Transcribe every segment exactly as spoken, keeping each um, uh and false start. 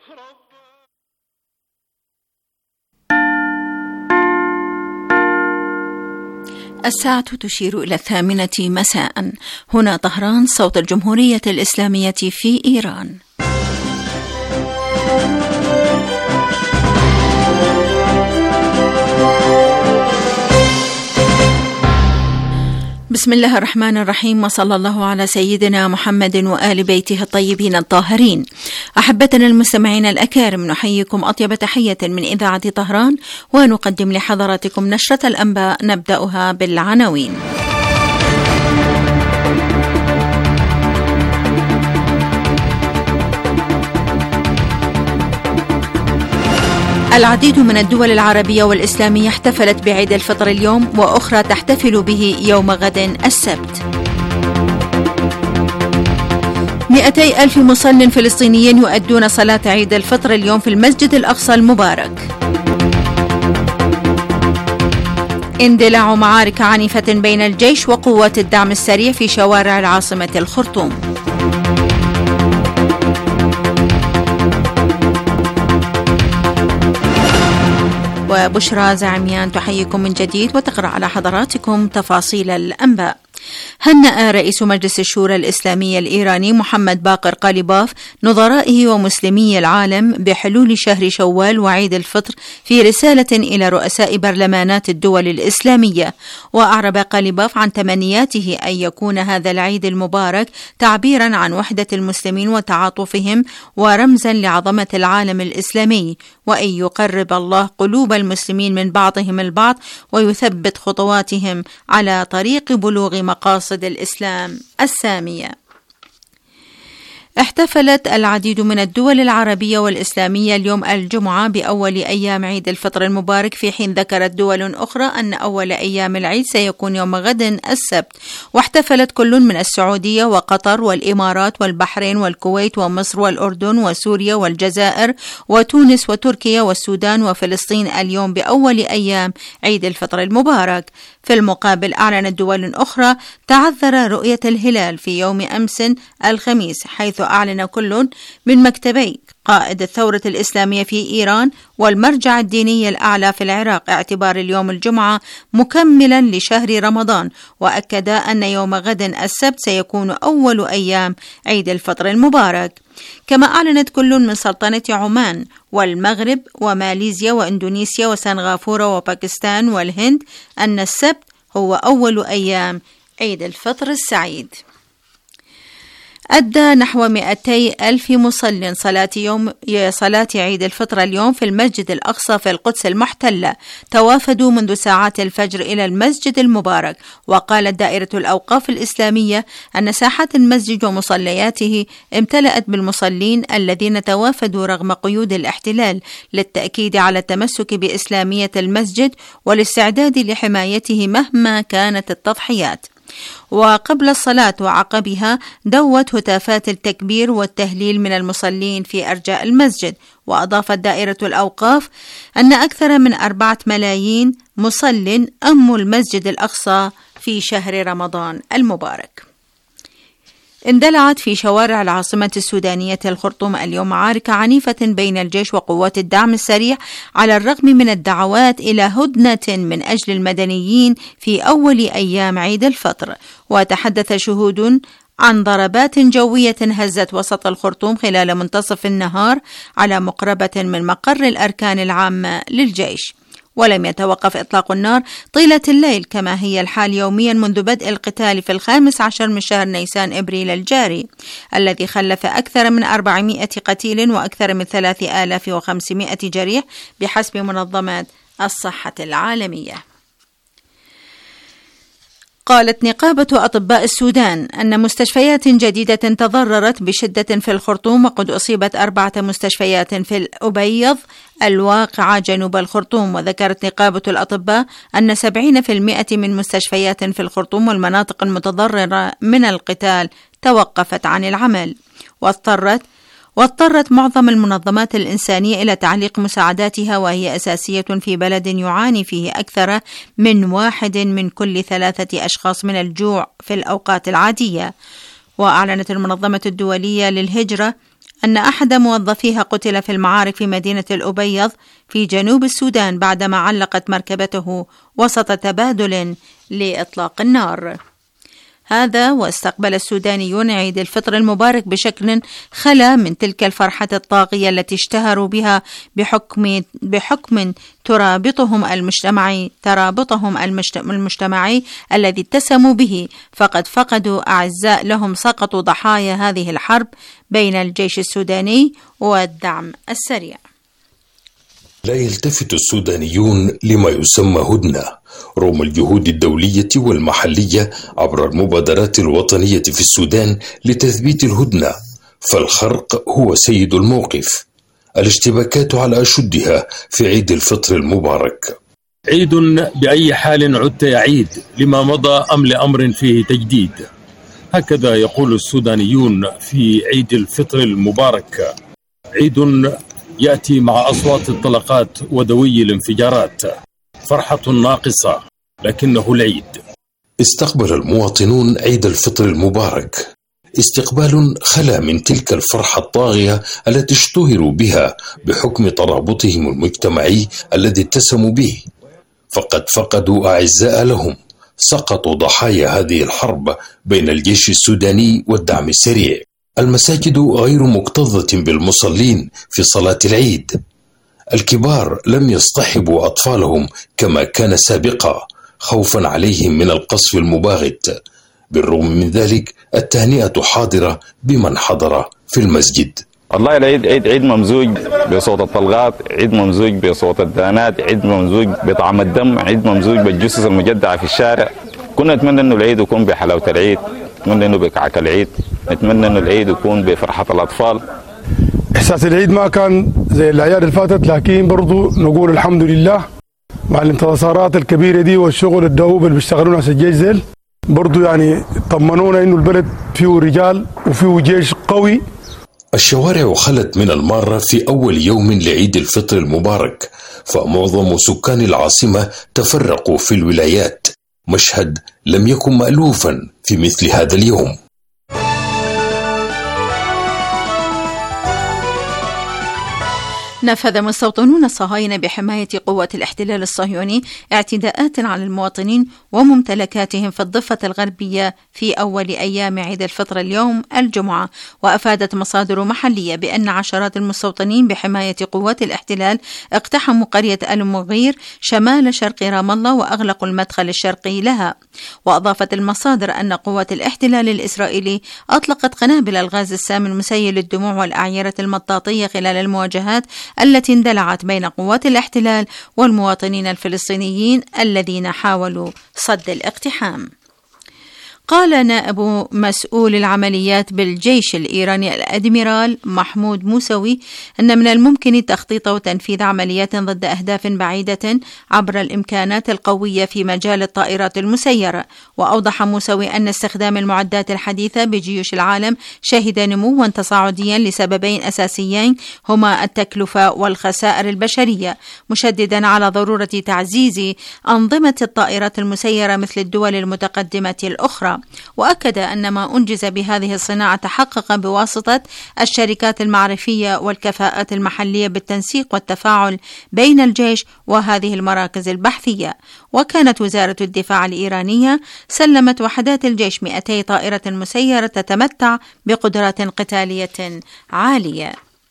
الساعة تشير إلى الثامنة مساء. هنا طهران، صوت الجمهورية الإسلامية في إيران. بسم الله الرحمن الرحيم، وصلى الله على سيدنا محمد وآل بيته الطيبين الطاهرين. أحبتنا المستمعين الأكارم، نحييكم أطيب تحية من إذاعة طهران، ونقدم لحضراتكم نشرة الأنباء نبدأها بالعناوين. العديد من الدول العربية والإسلامية احتفلت بعيد الفطر اليوم، وأخرى تحتفل به يوم غد السبت. مئتي ألف مصل فلسطينيين يؤدون صلاة عيد الفطر اليوم في المسجد الأقصى المبارك. اندلاع معارك عنيفة بين الجيش وقوات الدعم السريع في شوارع العاصمة الخرطوم. وبشرى زعميان تحييكم من جديد وتقرأ على حضراتكم تفاصيل الأنباء. هنأ رئيس مجلس الشورى الإسلامي الإيراني محمد باقر قاليباف نظرائه ومسلمي العالم بحلول شهر شوال وعيد الفطر في رسالة إلى رؤساء برلمانات الدول الإسلامية. وأعرب قاليباف عن تمنياته أن يكون هذا العيد المبارك تعبيرا عن وحدة المسلمين وتعاطفهم، ورمزا لعظمة العالم الإسلامي، وأن يقرب الله قلوب المسلمين من بعضهم البعض ويثبت خطواتهم على طريق بلوغ مقاصد الإسلام السامية. احتفلت العديد من الدول العربية والإسلامية اليوم الجمعة بأول أيام عيد الفطر المبارك، في حين ذكرت دول أخرى أن أول أيام العيد سيكون يوم غد السبت. واحتفلت كل من السعودية وقطر والإمارات والبحرين والكويت ومصر والأردن وسوريا والجزائر وتونس وتركيا والسودان وفلسطين اليوم بأول أيام عيد الفطر المبارك. في المقابل أعلنت دول أخرى تعذر رؤية الهلال في يوم أمس الخميس، حيث أعلن كل من مكتبي قائد الثورة الإسلامية في إيران والمرجع الديني الأعلى في العراق اعتبار اليوم الجمعة مكملا لشهر رمضان، وأكد أن يوم غد السبت سيكون أول أيام عيد الفطر المبارك. كما أعلنت كل من سلطنة عمان والمغرب وماليزيا وإندونيسيا وسنغافورة وباكستان والهند أن السبت هو أول أيام عيد الفطر السعيد. أدى نحو مئتي ألف مصل صلاة يوم صلاة عيد الفطر اليوم في المسجد الأقصى في القدس المحتلة. توافدوا منذ ساعات الفجر إلى المسجد المبارك. وقالت دائرة الأوقاف الإسلامية أن ساحات المسجد ومصلياته امتلأت بالمصلين الذين توافدوا رغم قيود الاحتلال، للتأكيد على التمسك بإسلامية المسجد والاستعداد لحمايته مهما كانت التضحيات. وقبل الصلاة وعقبها دوت هتافات التكبير والتهليل من المصلين في أرجاء المسجد. وأضافت دائرة الأوقاف أن أكثر من أربعة ملايين مصل أموا المسجد الأقصى في شهر رمضان المبارك. اندلعت في شوارع العاصمة السودانية الخرطوم اليوم معارك عنيفة بين الجيش وقوات الدعم السريع، على الرغم من الدعوات إلى هدنة من أجل المدنيين في أول أيام عيد الفطر. وتحدث شهود عن ضربات جوية هزت وسط الخرطوم خلال منتصف النهار على مقربة من مقر الأركان العامة للجيش. ولم يتوقف إطلاق النار طيلة الليل كما هي الحال يوميا منذ بدء القتال في الخامس عشر من شهر نيسان إبريل الجاري، الذي خلف أكثر من أربعمائة قتيل وأكثر من ثلاثة آلاف وخمسمائة جريح بحسب منظمة الصحة العالمية. قالت نقابة أطباء السودان أن مستشفيات جديدة تضررت بشدة في الخرطوم، وقد أصيبت أربعة مستشفيات في الأبيض الواقعة جنوب الخرطوم. وذكرت نقابة الأطباء أن سبعين بالمئة من مستشفيات في الخرطوم والمناطق المتضررة من القتال توقفت عن العمل، واضطرت واضطرت معظم المنظمات الإنسانية إلى تعليق مساعداتها، وهي أساسية في بلد يعاني فيه أكثر من واحد من كل ثلاثة أشخاص من الجوع في الأوقات العادية. وأعلنت المنظمة الدولية للهجرة أن أحد موظفيها قتل في المعارك في مدينة الأبيض في جنوب السودان بعدما علقت مركبته وسط تبادل لإطلاق النار. هذا واستقبل السودانيون عيد الفطر المبارك بشكل خلا من تلك الفرحة الطاغية التي اشتهروا بها بحكم بحكم ترابطهم المجتمعي ترابطهم المجتمعي الذي اتسموا به، فقد فقدوا أعزاء لهم سقطوا ضحايا هذه الحرب بين الجيش السوداني والدعم السريع. لا يلتفت السودانيون لما يسمى هدنة رغم الجهود الدولية والمحلية عبر المبادرات الوطنية في السودان لتثبيت الهدنة، فالخرق هو سيد الموقف. الاشتباكات على أشدها في عيد الفطر المبارك. عيد بأي حال عدت يا عيد، لما مضى أم لأمر فيه تجديد. هكذا يقول السودانيون في عيد الفطر المبارك، عيد يأتي مع أصوات الطلقات ودوي الانفجارات، فرحة ناقصة لكنه العيد. استقبل المواطنون عيد الفطر المبارك استقبال خلا من تلك الفرحة الطاغية التي اشتهروا بها بحكم ترابطهم المجتمعي الذي اتسموا به، فقد فقدوا أعزاء لهم سقطوا ضحايا هذه الحرب بين الجيش السوداني والدعم السريع. المساجد غير مكتظة بالمصلين في صلاة العيد، الكبار لم يصطحبوا أطفالهم كما كان سابقا خوفا عليهم من القصف المباغت. بالرغم من ذلك التهنئة حاضرة بمن حضر في المسجد. والله العيد عيد عيد ممزوج بصوت الطلقات، عيد ممزوج بصوت الدانات، عيد ممزوج بطعم الدم، عيد ممزوج بالجثث المجدعة في الشارع. كنا نتمنى انه العيد يكون بحلاوة العيد، نتمنى انه بكعك العيد، نتمنى انه العيد يكون بفرحة الأطفال. إحساس العيد ما كان زي الأعياد اللي فاتت، لكن برضو نقول الحمد لله مع الانتصارات الكبيرة دي والشغل الدؤوب اللي بيشتغلون على الجيش زيل، برضو يعني طمنونا إنه البلد فيه رجال وفيه جيش قوي. الشوارع خلت من المارة في أول يوم لعيد الفطر المبارك، فمعظم سكان العاصمة تفرقوا في الولايات، مشهد لم يكن مألوفا في مثل هذا اليوم. نفذ مستوطنون الصهاينة بحماية قوات الاحتلال الصهيوني اعتداءات على المواطنين وممتلكاتهم في الضفة الغربية في أول أيام عيد الفطر اليوم الجمعة. وأفادت مصادر محلية بأن عشرات المستوطنين بحماية قوات الاحتلال اقتحموا قرية المغير شمال شرق رام الله وأغلقوا المدخل الشرقي لها. وأضافت المصادر أن قوات الاحتلال الإسرائيلي أطلقت قنابل الغاز السام المسيل للدموع والأعيرة المطاطية خلال المواجهات التي اندلعت بين قوات الاحتلال والمواطنين الفلسطينيين الذين حاولوا صد الاقتحام. قال نائب مسؤول العمليات بالجيش الإيراني الأدميرال محمود موسوي أن من الممكن تخطيط وتنفيذ عمليات ضد أهداف بعيدة عبر الإمكانات القوية في مجال الطائرات المسيرة. وأوضح موسوي أن استخدام المعدات الحديثة بجيوش العالم شهد نموا تصاعديا لسببين أساسيين هما التكلفة والخسائر البشرية، مشددا على ضرورة تعزيز أنظمة الطائرات المسيرة مثل الدول المتقدمة الأخرى. وأكد أن ما أنجز بهذه الصناعة تحقق بواسطة الشركات المعرفية والكفاءات المحلية بالتنسيق والتفاعل بين الجيش وهذه المراكز البحثية. وكانت وزارة الدفاع الإيرانية سلمت وحدات الجيش مئتي طائرة مسيرة تتمتع بقدرات قتالية عالية.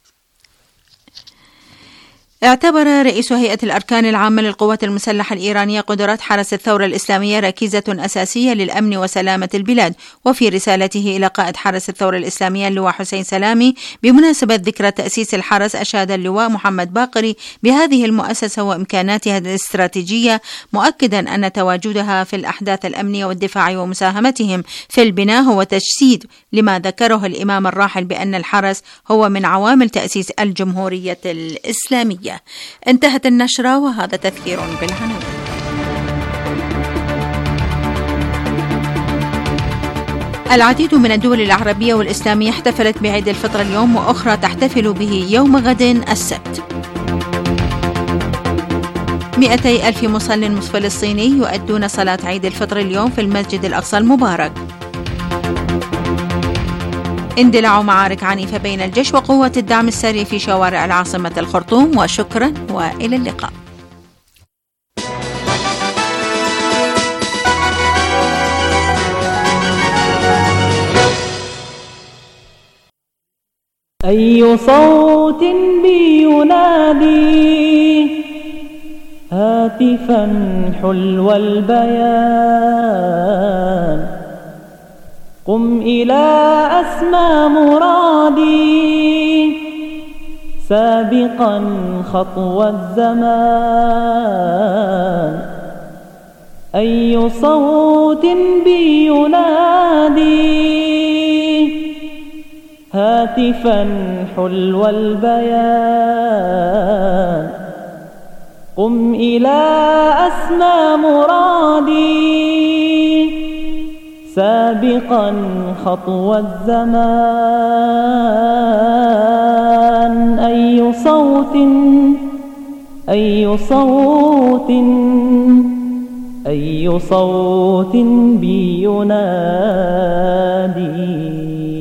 اعتبر رئيس هيئة الأركان العامة للقوات المسلحة الإيرانية قدرات حرس الثورة الإسلامية ركيزة أساسية للأمن وسلامة البلاد. وفي رسالته إلى قائد حرس الثورة الإسلامية اللواء حسين سلامي بمناسبة ذكرى تأسيس الحرس، أشاد اللواء محمد باقري بهذه المؤسسة وإمكاناتها الاستراتيجية، مؤكدا أن تواجدها في الأحداث الأمنية والدفاع ومساهمتهم في البناء هو تجسيد لما ذكره الإمام الراحل بأن الحرس هو من عوامل تأسيس الجمهورية الإسلامية. انتهت النشرة وهذا تذكير بالعناوين. العديد من الدول العربية والإسلامية احتفلت بعيد الفطر اليوم، وأخرى تحتفل به يوم غد السبت. مئتي ألف مصل فلسطيني يؤدون صلاة عيد الفطر اليوم في المسجد الأقصى المبارك. اندلاع معارك عنيفة بين الجيش وقوات الدعم السري في شوارع العاصمة الخرطوم. وشكرا وإلى اللقاء. أي صوت بينادي هاتفا حلو البيان، قم إلى أسمى مرادي سابقا خطوى الزمان. أي صوت بينادي هاتفا حلو البيان، قم إلى أسمى مرادي سابقا خطوى الزمان. أي صوت أي صوت أي صوت بينادي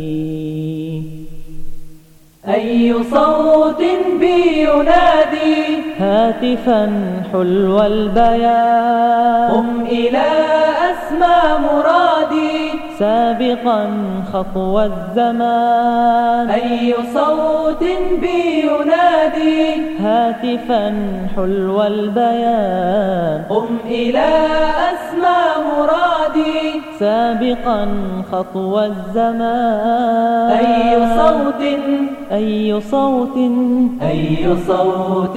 أي صوت بينادي هاتفا حلو البيان، قم إلى أسمى مرادي سابقا خطوى الزمان. أي صوت بينادي هاتفا حلو البيان، قم إلى أسمى مرادي سابقا خطوى الزمان. أي صوت أي صوت أي صوت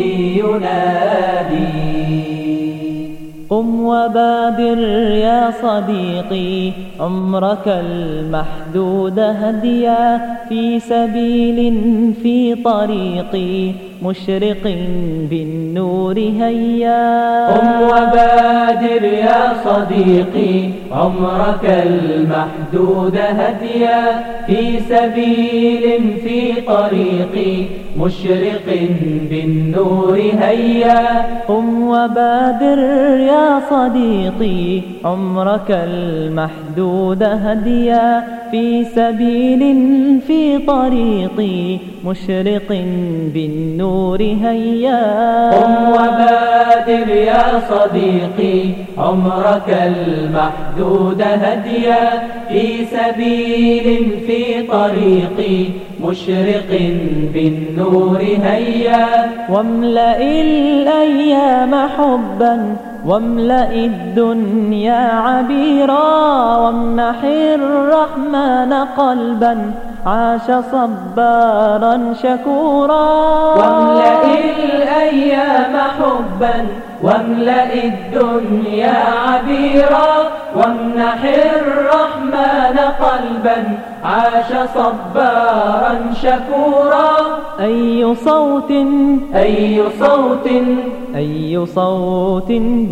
بينادي. قم وبادر يا صديقي عمرك المحدود هديا في سبيل في طريقي مشرق بالنور هيا. قم وبادر يا صديقي عمرك المحدود هديا في سبيل في طريقي مشرق بالنور هيا. قم وبادر يا صديقي عمرك المحدود هديا في سبيل في طريقي مشرق بالنور هيا. قم وبادر يا صديقي عمرك المحدود هديا في سبيل في طريقي مشرق بالنور هيا. واملأ الأيام حبا واملأ الدنيا عبيرا وامنح الرحمن قلبا عاش صبارا شكورا. واملأ الأيام حبا واملأ الدنيا عبيرا وامنح الرحمن قلبا عاش صبارا شكورا. أي صوت أي صوت أي صوت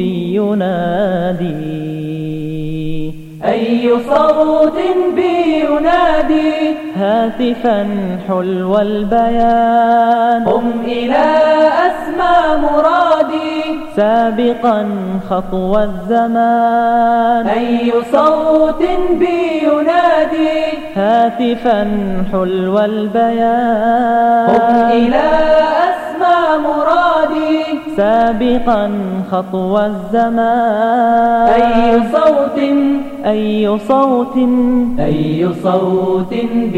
بينادي أي صوت بينادي هاتفا حلو البيان. قم إلى أسمى مرادي سابقا خطوى الزمان. أي صوت بينادي هاتفا حلو البيان. قم إلى أسمى مرادي سابقا خطوى الزمان. أي صوت أي صوت أي صوت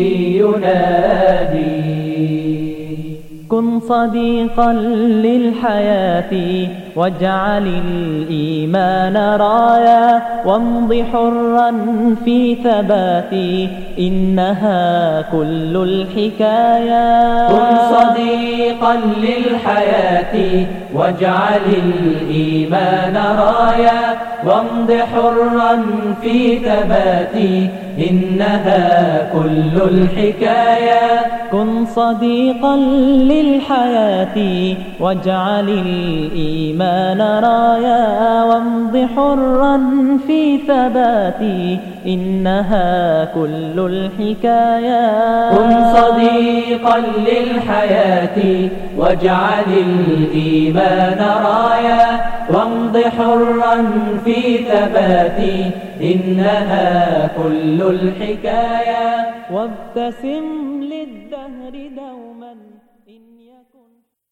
بينادي. كن صديقا للحياة واجعل الإيمان رايا وامض حرا في ثباتي إنها كل الحكاية. كن صديقا للحياة واجعل الإيمان رايا وامض حرا في ثباتي إنها كل الحكاية. كن صديقا للحياة واجعل الإيمان رايا وامض حرا في ثباتي إنها كل الحكاية. كن صديقا للحياة واجعل الإيمان رايا وامض حرا في ثباتي إنها كل الحكاية وابتسم للدهر دوما إن يكن.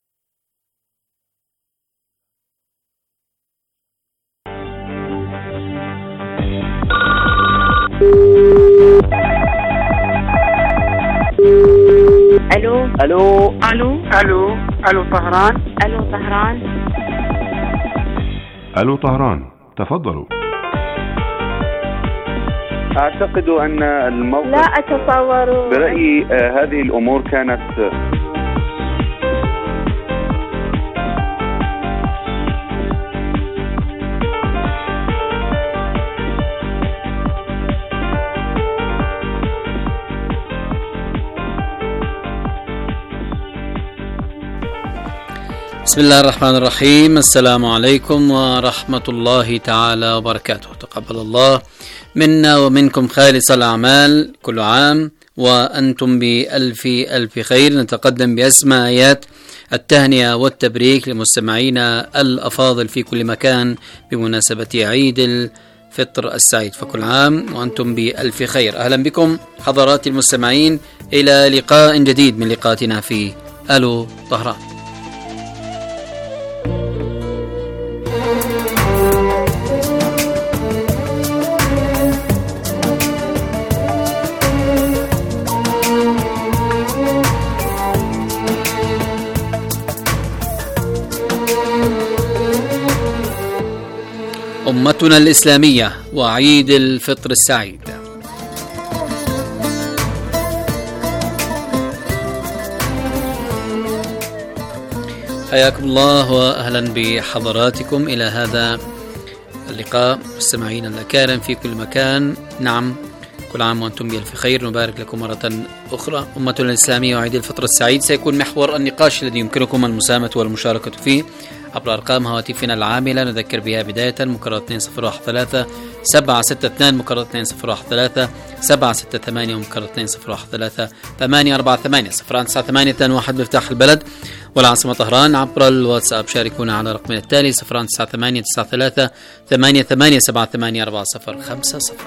الو الو الو الو الو طهران الو طهران الو طهران تفضلوا. اعتقد ان الموقف لا اتصور. برأيي آه هذه الامور كانت بسم الله الرحمن الرحيم. السلام عليكم ورحمة الله تعالى وبركاته. تقبل الله منا ومنكم خالص الأعمال، كل عام وأنتم بألف ألف خير. نتقدم بأسمى آيات التهنئة والتبريك لمستمعينا الأفاضل في كل مكان بمناسبة عيد الفطر السعيد، فكل عام وأنتم بألف خير. أهلا بكم حضرات المستمعين إلى لقاء جديد من لقاءاتنا في ألو طهران. أمتنا الإسلامية وعيد الفطر السعيد. حياكم الله وأهلا بحضراتكم إلى هذا اللقاء مستمعين الأكارم في كل مكان. نعم، كل عام وأنتم بألف خير. نبارك لكم مرة أخرى. أمتنا الإسلامية وعيد الفطر السعيد سيكون محور النقاش الذي يمكنكم المساهمة والمشاركة فيه عبر أرقام هواتفنا العاملة نذكر بها بداية مكرر اثنين صفر واحد ثلاثة سبعة ستة اثنين مكرر اثنين صفر واحد ثلاثة سبعة ستة ثمانية مكرر اثنين صفر واحد ثلاثة ثمانية أربعة ثمانية صفر تسعة ثمانية اثنين واحد مفتاح البلد والعاصمة طهران. عبر الواتساب شاركونا على رقمنا التالي صفر تسعة ثمانية تسعة ثلاثة ثمانية ثمانية سبعة ثمانية أربعة صفر خمسة صفر.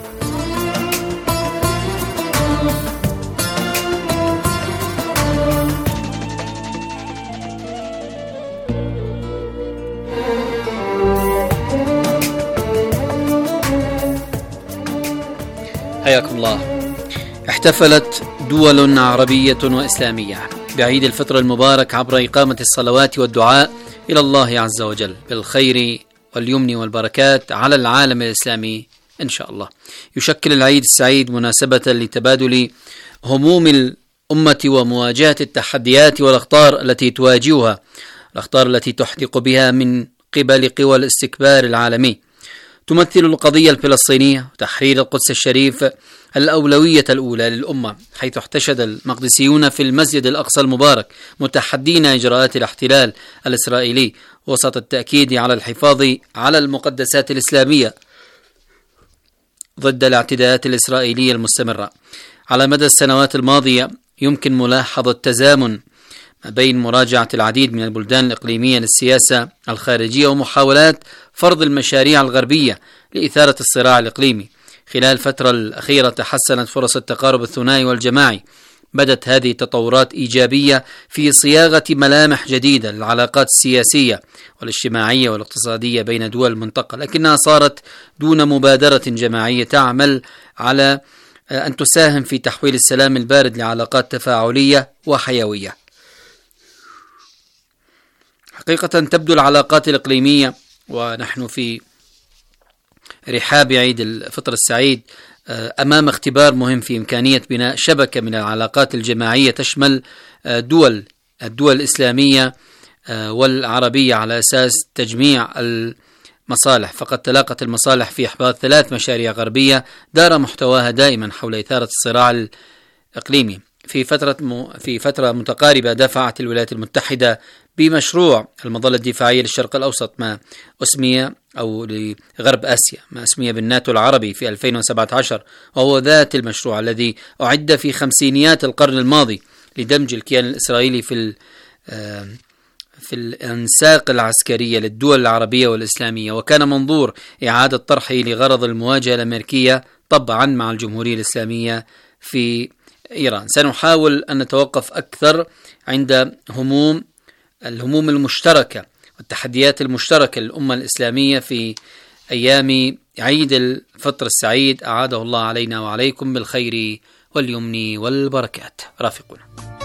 حياكم الله. احتفلت دول عربية وإسلامية بعيد الفطر المبارك عبر إقامة الصلوات والدعاء إلى الله عز وجل بالخير واليمن والبركات على العالم الإسلامي إن شاء الله. يشكل العيد السعيد مناسبة لتبادل هموم الأمة ومواجهة التحديات والأخطار التي تواجهها، الأخطار التي تحدق بها من قبل قوى الاستكبار العالمي. تمثل القضية الفلسطينية وتحرير القدس الشريف الأولوية الأولى للأمة، حيث احتشد المقدسيون في المسجد الأقصى المبارك متحدين إجراءات الاحتلال الإسرائيلي وسط التأكيد على الحفاظ على المقدسات الإسلامية ضد الاعتداءات الإسرائيلية المستمرة. على مدى السنوات الماضية يمكن ملاحظة تزامن ما بين مراجعة العديد من البلدان الإقليمية للسياسة الخارجية ومحاولات فرض المشاريع الغربية لإثارة الصراع الإقليمي. خلال الفترة الأخيرة تحسنت فرص التقارب الثنائي والجماعي. بدت هذه التطورات إيجابية في صياغة ملامح جديدة للعلاقات السياسية والاجتماعية والاقتصادية بين دول المنطقة، لكنها صارت دون مبادرة جماعية تعمل على أن تساهم في تحويل السلام البارد لعلاقات تفاعلية وحيوية. حقيقة تبدو العلاقات الإقليمية ونحن في رحاب عيد الفطر السعيد أمام اختبار مهم في إمكانية بناء شبكة من العلاقات الجماعية تشمل دول الدول الإسلامية والعربية على أساس تجميع المصالح. فقد تلاقت المصالح في إحباط ثلاث مشاريع غربية دار محتواها دائما حول إثارة الصراع الإقليمي. في فترة م... في فترة متقاربة دفعت الولايات المتحدة بمشروع المظلة الدفاعية للشرق الأوسط ما أسمي أو لغرب آسيا ما أسمي بالناتو العربي في ألفين وسبعة عشر، وهو ذات المشروع الذي أعد في خمسينيات القرن الماضي لدمج الكيان الإسرائيلي في في الانساق العسكرية للدول العربية والإسلامية، وكان منظور إعادة طرحه لغرض المواجهة الأمريكية طبعا مع الجمهورية الإسلامية في إيران. سنحاول أن نتوقف أكثر عند هموم الهموم المشتركة والتحديات المشتركة للأمة الإسلامية في أيام عيد الفطر السعيد، أعاده الله علينا وعليكم بالخير واليمن والبركات. رافقنا.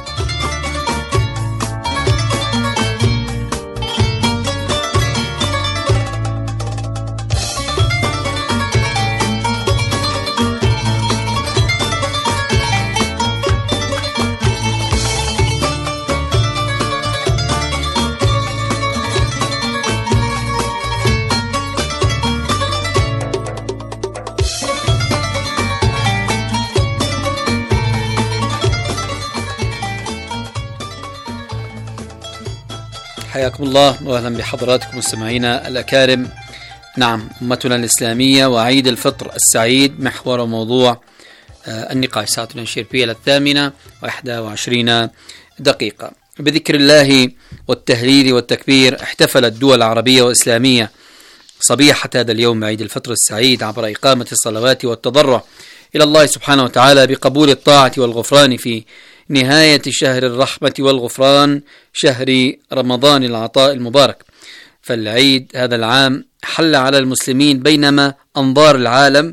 حياكم الله واهلا بحضراتكم مستمعينا الاكارم. نعم، امتنا الاسلاميه وعيد الفطر السعيد محور موضوع النقاش. ساعتنا نشير فيها الثامنه واحدى وعشرين دقيقه. بذكر الله والتهليل والتكبير احتفلت الدول العربيه والاسلاميه صبيحه هذا اليوم بعيد الفطر السعيد عبر اقامه الصلوات والتضرع الى الله سبحانه وتعالى بقبول الطاعه والغفران في نهاية شهر الرحمة والغفران، شهر رمضان العطاء المبارك. فالعيد هذا العام حل على المسلمين بينما أنظار العالم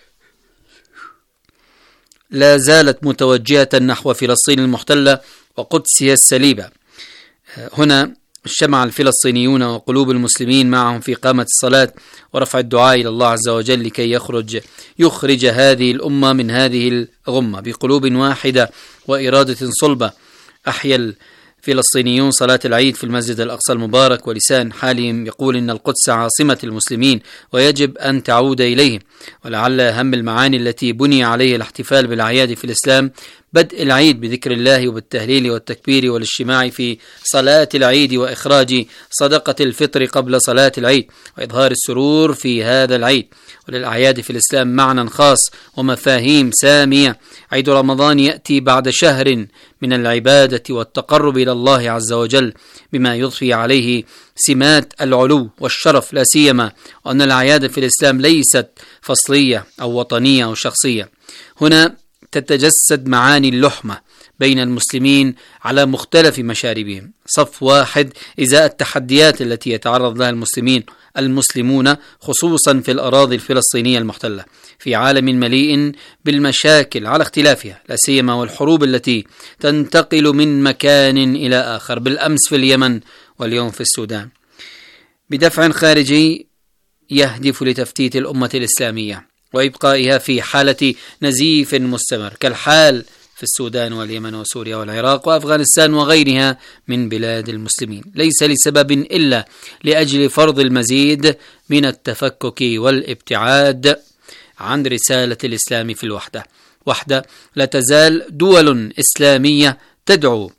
لا زالت متوجهة نحو فلسطين المحتلة وقدسها السليبة. هنا اجتمع الفلسطينيون وقلوب المسلمين معهم في إقامة الصلاة ورفع الدعاء إلى الله عز وجل لكي يخرج يخرج هذه الأمة من هذه الغمة بقلوب واحدة وإرادة صلبة. أحيا الفلسطينيون صلاة العيد في المسجد الأقصى المبارك، ولسان حالهم يقول إن القدس عاصمة المسلمين ويجب أن تعود إليه. ولعل أهم المعاني التي بني عليه الاحتفال بالأعياد في الإسلام بدء العيد بذكر الله وبالتهليل والتكبير والاجتماع في صلاة العيد وإخراج صدقة الفطر قبل صلاة العيد وإظهار السرور في هذا العيد. وللأعياد في الإسلام معنى خاص ومفاهيم سامية. عيد رمضان يأتي بعد شهر من العبادة والتقرب إلى الله عز وجل بما يضفي عليه سمات العلو والشرف، لا سيما وأن الأعياد في الإسلام ليست فصلية أو وطنية أو شخصية. هنا تتجسد معاني اللحمة بين المسلمين على مختلف مشاربهم، صف واحد إزاء التحديات التي يتعرض لها المسلمين المسلمون خصوصا في الأراضي الفلسطينية المحتلة في عالم مليء بالمشاكل على اختلافها، لا سيما والحروب التي تنتقل من مكان إلى آخر، بالأمس في اليمن واليوم في السودان، بدفع خارجي يهدف لتفتيت الأمة الإسلامية وإبقائها في حالة نزيف مستمر كالحال في السودان واليمن وسوريا والعراق وأفغانستان وغيرها من بلاد المسلمين، ليس لسبب إلا لأجل فرض المزيد من التفكك والابتعاد عن رسالة الإسلام في الوحدة. وحدة لا تزال دول إسلامية تدعو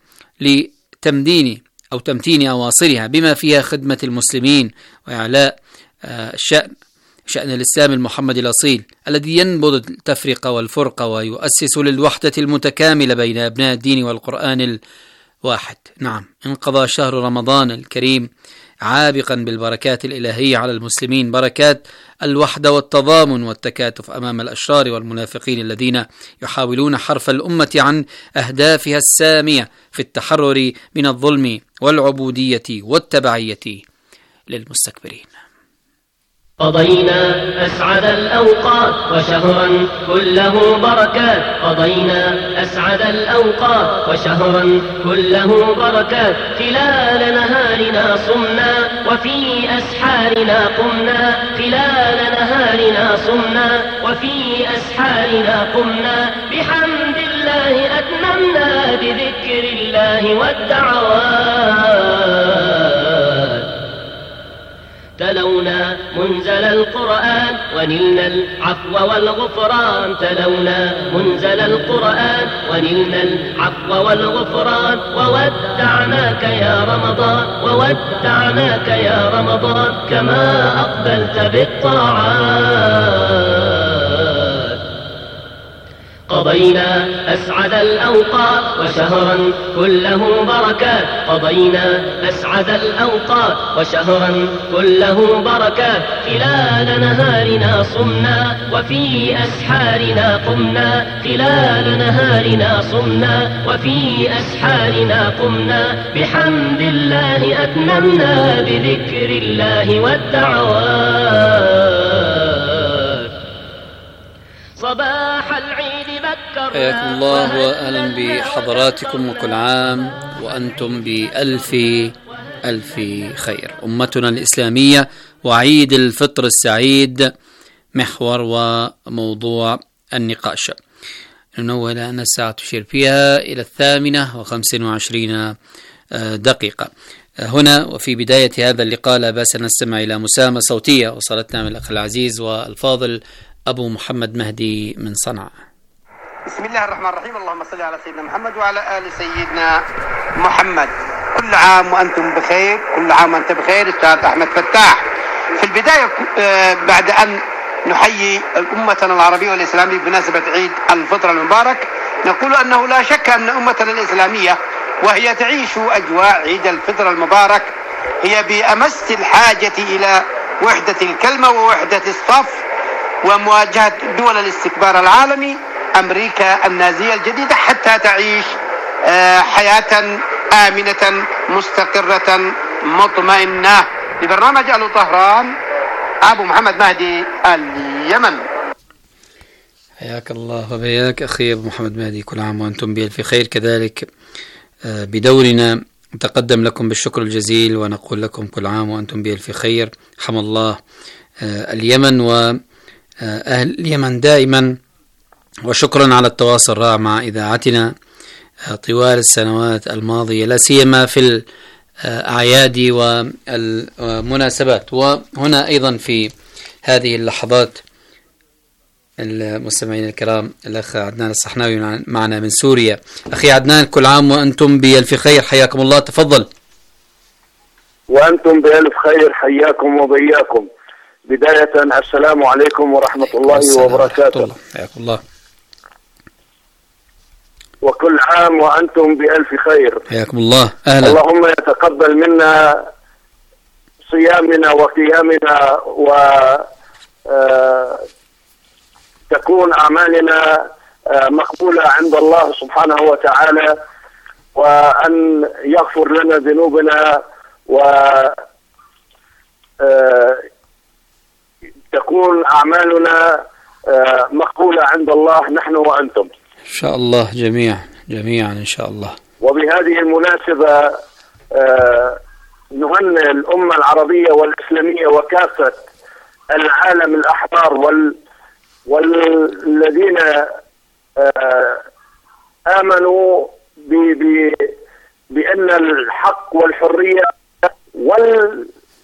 لتمدين أو تمتين أواصرها بما فيها خدمة المسلمين وإعلاء الشأن شأن الإسلام المحمدي الأصيل الذي ينبض التفرقة والفرقة ويؤسس للوحدة المتكاملة بين أبناء الدين والقرآن الواحد. نعم، انقضى شهر رمضان الكريم عابقا بالبركات الإلهية على المسلمين، بركات الوحدة والتضامن والتكاتف أمام الأشرار والمنافقين الذين يحاولون حرف الأمة عن أهدافها السامية في التحرر من الظلم والعبودية والتبعية للمستكبرين. قضينا أسعد الأوقات وشهرا كله بركات، قضينا أسعد الأوقات وشهرا كله بركات، خلال نهارنا صمنا وفي أسحارنا قمنا، خلال نهارنا صمنا وفي أسحارنا قمنا، بحمد الله أتممنا بذكر الله والدعوات. تلونا منزل القرآن ونلنا العفو والغفران، تلونا منزل القرآن ونلنا العفو والغفران، وودعناك يا رمضان وودعناك يا رمضان كما أقبلت بالطاعات. قضينا أسعد الأوقات وشهرا كله بركات قضينا أسعد الأوقات وشهرا كله بركات خلال نهارنا صمنا وفي أسحارنا قمنا خلال نهارنا صمنا وفي أسحارنا قمنا بحمد الله أتممنا بذكر الله والدعوات صباح العيد بكرنا. حياكم الله وأهلا بحضراتكم وكل عام وأنتم بألف ألف خير. أمتنا الإسلامية وعيد الفطر السعيد محور وموضوع النقاش. ننوه أن الساعة تشير فيها إلى الثامنة وخمس وعشرين دقيقة هنا. وفي بداية هذا اللقاء لا بأس أن نستمع إلى مساهمة صوتية وصلتنا من الأخ العزيز والفاضل أبو محمد مهدي من صنعاء. بسم الله الرحمن الرحيم. اللهم صل على سيدنا محمد وعلى آل سيدنا محمد. كل عام وأنتم بخير، كل عام وأنت بخير. أستاذ أحمد فتاح، في البداية بعد أن نحيي أمتنا العربية والإسلامية بمناسبة عيد الفطر المبارك، نقول أنه لا شك أن أمتنا الإسلامية وهي تعيش أجواء عيد الفطر المبارك هي بأمس الحاجة إلى وحدة الكلمة ووحدة الصف ومواجهة دول الاستكبار العالمي أمريكا النازية الجديدة حتى تعيش حياة آمنة مستقرة مطمئنة. لبرنامج ألو طهران، أبو محمد مهدي، اليمن. حياك الله وبياك أخي أبو محمد مهدي، كل عام وأنتم بألف خير. كذلك بدورنا نتقدم لكم بالشكر الجزيل ونقول لكم كل عام وأنتم بألف خير. حمى الله اليمن وأهل اليمن دائما، وشكرا على التواصل الرائع مع إذاعتنا طوال السنوات الماضية، لا سيما في الأعياد والمناسبات. وهنا أيضا في هذه اللحظات المستمعين الكرام الأخ عدنان الصحناوي معنا من سوريا. أخي عدنان، كل عام وأنتم بألف خير، حياكم الله، تفضل. وأنتم بألف خير، حياكم وبياكم. بداية السلام عليكم ورحمة الله وبركاته. حياكم الله. وكل عام وأنتم بألف خير. حياكم الله. أهلا. اللهم يتقبل منا صيامنا وقيامنا و تكون أعمالنا مقبولة عند الله سبحانه وتعالى، وأن يغفر لنا ذنوبنا و تكون أعمالنا مقبولة عند الله نحن وأنتم إن شاء الله، جميع جميعا إن شاء الله. وبهذه المناسبة نهنئ الأمة العربية والإسلامية وكافة العالم الأحرار وال والذين آمنوا ب ب بأن الحق والحرية وال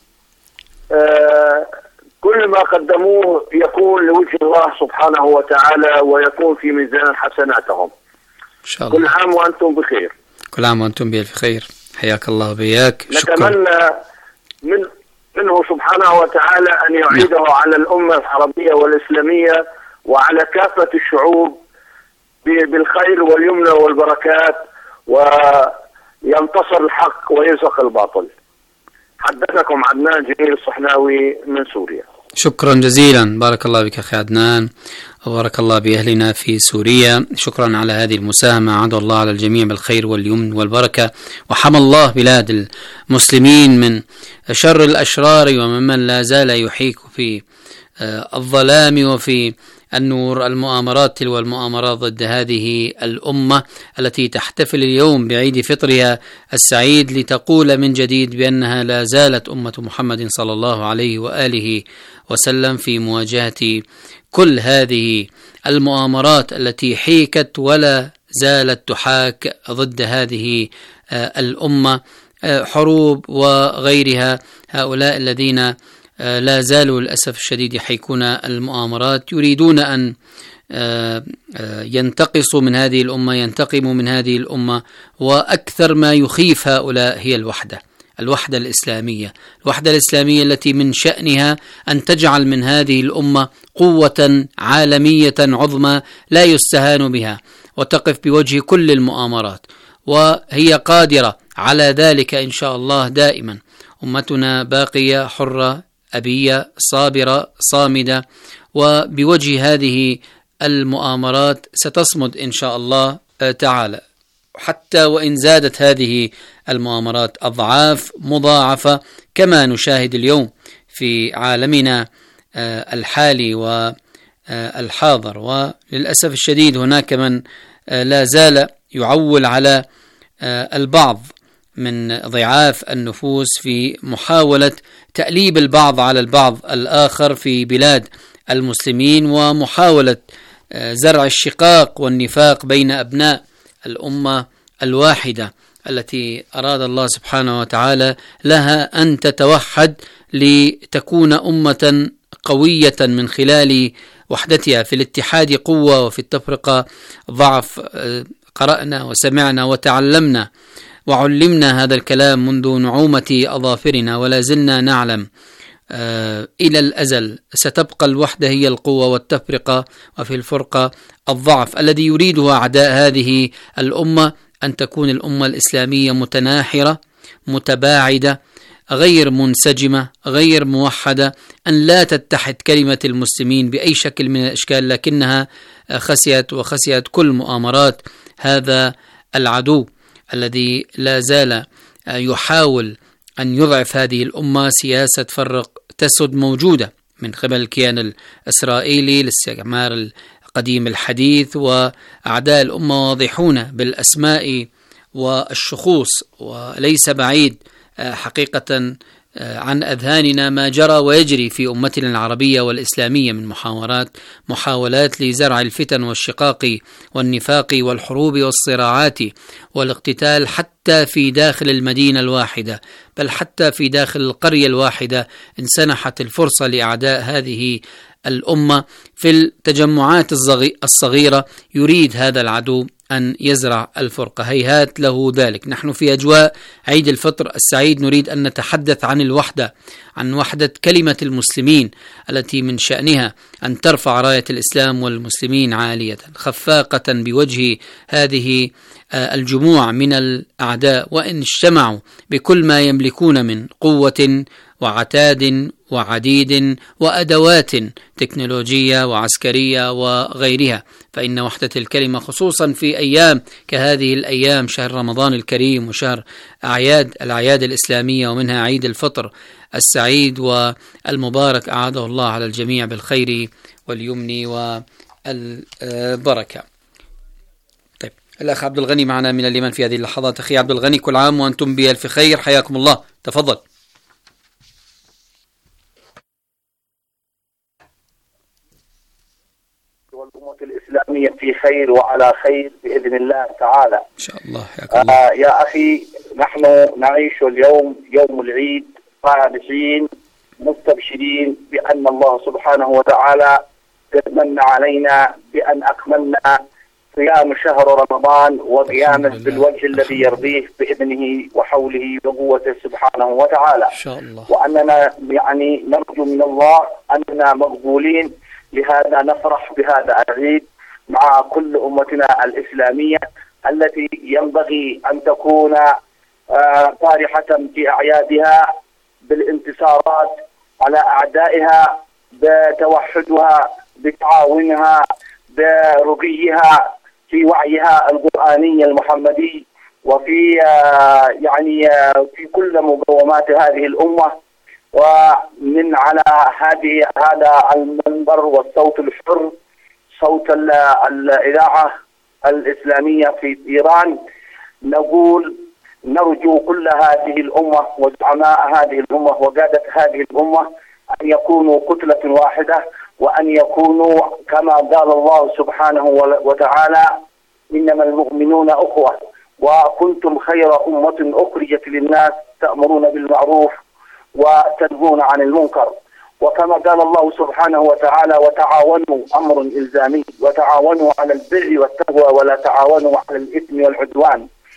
كل ما قدموه يكون لوجه الله سبحانه وتعالى ويكون في ميزان حسناتهم إن شاء الله. كل عام وأنتم بخير. كل عام وأنتم بألف خير، حياك الله وبياك. نتمنى من منه سبحانه وتعالى أن يعيده نعم. على الأمة العربية والإسلامية وعلى كافة الشعوب بالخير واليمن والبركات، وينتصر الحق ويزهق الباطل. حدثكم عدنان جميل الصحناوي من سوريا. شكرا جزيلا، بارك الله بك أخي عدنان، وبارك الله بأهلنا في سوريا. شكرا على هذه المساهمة، عاد الله على الجميع بالخير واليمن والبركة، وحمى الله بلاد المسلمين من شر الأشرار وممن لا زال يحيك في الظلام وفي النور. المؤامرات تلو المؤامرات ضد هذه الأمة التي تحتفل اليوم بعيد فطرها السعيد لتقول من جديد بأنها لا زالت أمة محمد صلى الله عليه وآله وسلم في مواجهة كل هذه المؤامرات التي حيكت ولا زالت تحاك ضد هذه الأمة، حروب وغيرها. هؤلاء الذين لا زالوا للأسف الشديد يحيكون المؤامرات، يريدون أن ينتقصوا من هذه الأمة، ينتقموا من هذه الأمة، وأكثر ما يخيف هؤلاء هي الوحدة. الوحدة الإسلامية، الوحدة الإسلامية التي من شأنها أن تجعل من هذه الأمة قوة عالمية عظمى لا يستهان بها، وتقف بوجه كل المؤامرات، وهي قادرة على ذلك إن شاء الله دائما. أمتنا باقية حرة أبية صابرة صامدة، وبوجه هذه المؤامرات ستصمد إن شاء الله تعالى، حتى وإن زادت هذه المؤامرات أضعاف مضاعفة كما نشاهد اليوم في عالمنا الحالي والحاضر. وللأسف الشديد هناك من لا زال يعول على البعض من ضعاف النفوس في محاولة تأليب البعض على البعض الآخر في بلاد المسلمين، ومحاولة زرع الشقاق والنفاق بين أبناء الأمة الواحدة التي أراد الله سبحانه وتعالى لها أن تتوحد لتكون أمة قوية من خلال وحدتها. في الاتحاد قوة وفي التفرقة ضعف. قرأنا وسمعنا وتعلمنا وعلمنا هذا الكلام منذ نعومة أظافرنا، ولا زلنا نعلم آه إلى الأزل ستبقى الوحدة هي القوة، والتفرقة وفي الفرقة الضعف الذي يريده أعداء هذه الأمة أن تكون الأمة الإسلامية متناحرة متباعدة غير منسجمة غير موحدة، أن لا تتحد كلمة المسلمين بأي شكل من الأشكال، لكنها خسيت وخسيت كل مؤامرات هذا العدو الذي لا زال يحاول أن يضعف هذه الأمة. سياسة فرق تسد موجودة من قبل الكيان الإسرائيلي للاستعمار القديم الحديث، وأعداء الأمة واضحون بالأسماء والشخوص، وليس بعيد حقيقة عن أذهاننا ما جرى ويجري في أمتنا العربية والإسلامية من محاولات محاولات لزرع الفتن والشقاق والنفاق والحروب والصراعات والاقتتال، حتى في داخل المدينة الواحدة، بل حتى في داخل القرية الواحدة انسنحت الفرصة لأعداء هذه الأمة. في التجمعات الصغيرة يريد هذا العدو أن يزرع الفرقة، هيهات له ذلك. نحن في أجواء عيد الفطر السعيد نريد أن نتحدث عن الوحدة، عن وحدة كلمة المسلمين التي من شأنها أن ترفع راية الإسلام والمسلمين عالية خفاقة بوجه هذه الجموع من الأعداء، وإن اجتمعوا بكل ما يملكون من قوة وعتاد وعديد وأدوات تكنولوجية وعسكرية وغيرها، فإن وحدة الكلمة خصوصا في أيام كهذه الأيام، شهر رمضان الكريم وشهر أعياد الأعياد الإسلامية ومنها عيد الفطر السعيد والمبارك، أعاده الله على الجميع بالخير واليمن والبركة. طيب، الأخ عبد الغني معنا من اليمن في هذه اللحظات. أخي عبد الغني، كل عام وأنتم بألف خير، حياكم الله، تفضل. والأمة الإسلامية في خير وعلى خير بإذن الله تعالى إن شاء الله. الله. آه يا أخي، نحن نعيش اليوم يوم العيد فرحين مستبشرين بأن الله سبحانه وتعالى من علينا بأن أكملنا صيام شهر رمضان وقيامه بالوجه الذي يرضيه بإذنه وحوله وقوته سبحانه وتعالى إن شاء الله. وأننا يعني نرجو من الله أننا مقبولين، لهذا نفرح بهذا العيد مع كل أمتنا الإسلامية التي ينبغي أن تكون فرحة في أعيادها بالانتصارات على أعدائها، بتوحدها، بتعاونها، برقيها في وعيها القرآني المحمدي، وفي يعني في كل مقومات هذه الأمة. ومن على هذه هذا المنبر والصوت الحر، صوت الإذاعة الإسلامية في إيران، نقول نرجو كل هذه الأمة وزعماء هذه الأمة وقادة هذه الأمة أن يكونوا كتلة واحدة، وأن يكونوا كما قال الله سبحانه وتعالى: إنما المؤمنون أخوة وكنتم خير أمة أخرجت للناس تأمرون بالمعروف وتنهون عن المنكر. وكما قال الله سبحانه وتعالى: وتعاونوا، أمر إلزامي، وتعاونوا على البر والتقوى ولا تعاونوا على الإثم والعدوان.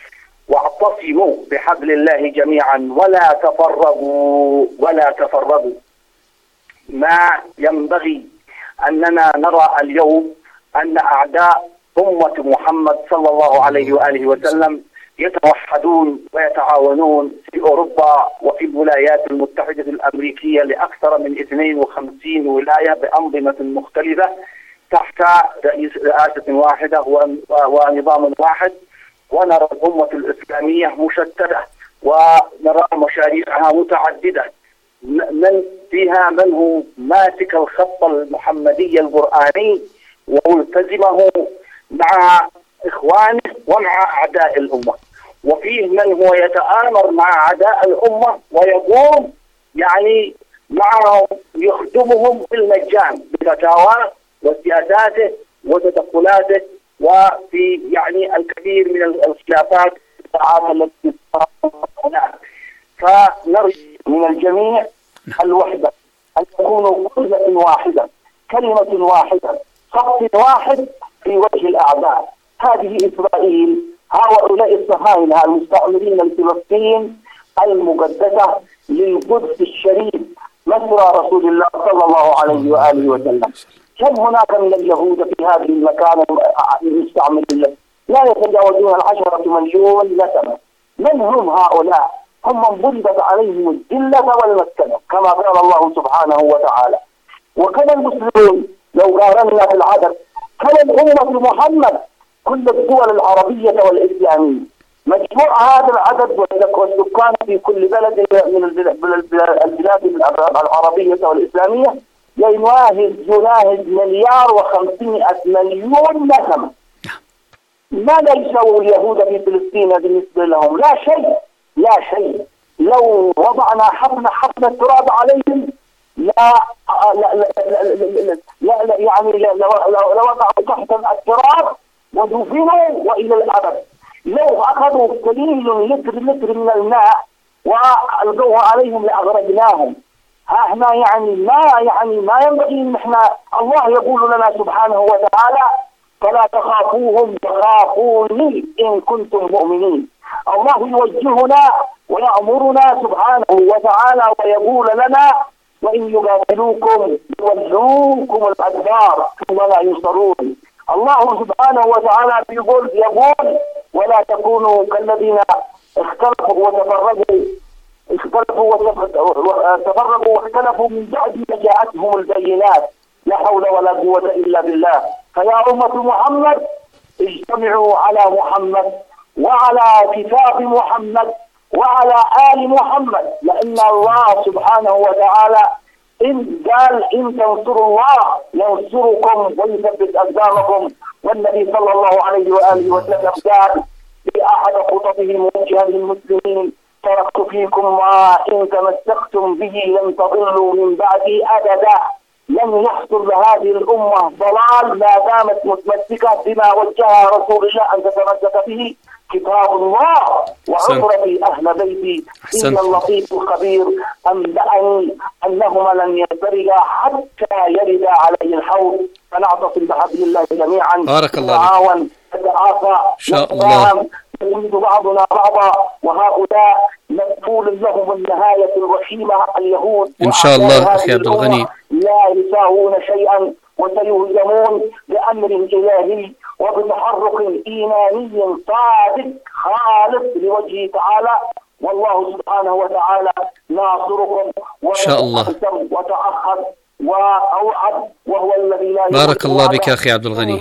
واعتصموا بحبل الله جميعا ولا تفرقوا ولا تفرقوا. ما ينبغي أننا نرى اليوم أن أعداء أمة محمد صلى الله عليه وآله وسلم يتوحدون ويتعاونون في أوروبا وفي الولايات المتحدة الأمريكية لأكثر من اثنين وخمسين ولاية بأنظمة مختلفة تحت رئاسة واحدة ونظام واحد، ونرى الأمة الإسلامية مشتتة ونرى مشاريعها متعددة، من فيها من هو ماسك الخط المحمدي القرآني وملتزمه مع إخوانه ومع أعداء الأمة، وفيه من هو يتآمر مع أعداء الأمة ويقوم يعني معهم يخدمهم بالمجان بفتاواه وسياساته وتدخلاته، وفي يعني الكثير من الخلافات التي فنرجو من الجميع الوحدة، أن تكونوا كلمة واحدة كلمة واحدة صف واحد في وجه الأعداء. هذه إسرائيل، هؤلاء الصهاينة المستعمرين لفلسطين المقدسة للقدس الشريف مسرى رسول الله صلى الله عليه وآله وسلم. كم هناك من اليهود في هذه المكان المستعمر له؟ لا يتجاوزون العشرة مليون نسمة. من هم هؤلاء؟ هم من ضربت عليهم الذلة والمسكنة كما قال الله سبحانه وتعالى. وكان المسلمون لو قارنا في العدد كان أمة محمد كل الدول العربية والإسلامية، مجموع هذا العدد والسكان في كل بلد من البلاد العربية والإسلامية يناهز يناهز مليار وخمسمائة مليون نسمة. ماذا يسوي اليهود في فلسطين بالنسبة لهم؟ لا شيء لا شيء. لو وضعنا حفنة حفنة تراب عليهم لا لا لا, لا, لا, لا, لا يعني لو وضعوا تحت التراب ودفنوا وإلى الأبد. لو أخذوا قليل لتر لتر من الماء وألقوه عليهم لأغرقناهم. ها احنا يعني ما يعني ما ينبغي ان احنا، الله يقول لنا سبحانه وتعالى فلا تخافوهم تخافوني إن كنتم مؤمنين. الله يوجهنا ويأمرنا سبحانه وتعالى ويقول لنا وإن يقاتلوكم يولوكم الأدبار ثم لا ينصرون. الله سبحانه وتعالى يقول يقول ولا تكونوا كالذين اختلفوا وتفرقوا اختلفوا وتفرقوا واختلفوا من بعد ما جاءتهم البينات لا حول ولا قوة إلا بالله. فيا أمة محمد اجتمعوا على محمد وعلى كتاب محمد وعلى آل محمد، لأن الله سبحانه وتعالى إن قال إن تنصروا الله ينصركم ويثبت أقدامكم. والنبي صلى الله عليه وآله وسلم قال في أحد خطبه موجها للمسلمين تركت فيكم ما إن تمسكتم به لن تضلوا من بعدي أبدا. لن يحصل لهذه الأمة ضلال ما دامت متمسكة بما وجهها رسول الله أن تتمسك به كتاب الله وعبرتي أهل بيتي إن اللطيف الخبير أنبأني أنهما لن يفترقا حتى يردا عليه الحوض. فنعتصم بحبل الله جميعا بارك الله نتعاون نتعافى إن شاء الله يريد بعضنا بعضا، وهؤلاء مكفول لهم النهاية الوخيمة اليهود إن شاء الله. أخي عبد الغني لا يساوون شيئا وسيهزمون بأمر إلهي وبتحرك إيماني صادق خالص لوجهه تعالى، والله سبحانه وتعالى ناصركم إن شاء الله. وتأخذ وأوعد وهو الذي لا بارك الله بك أخي عبد الغني،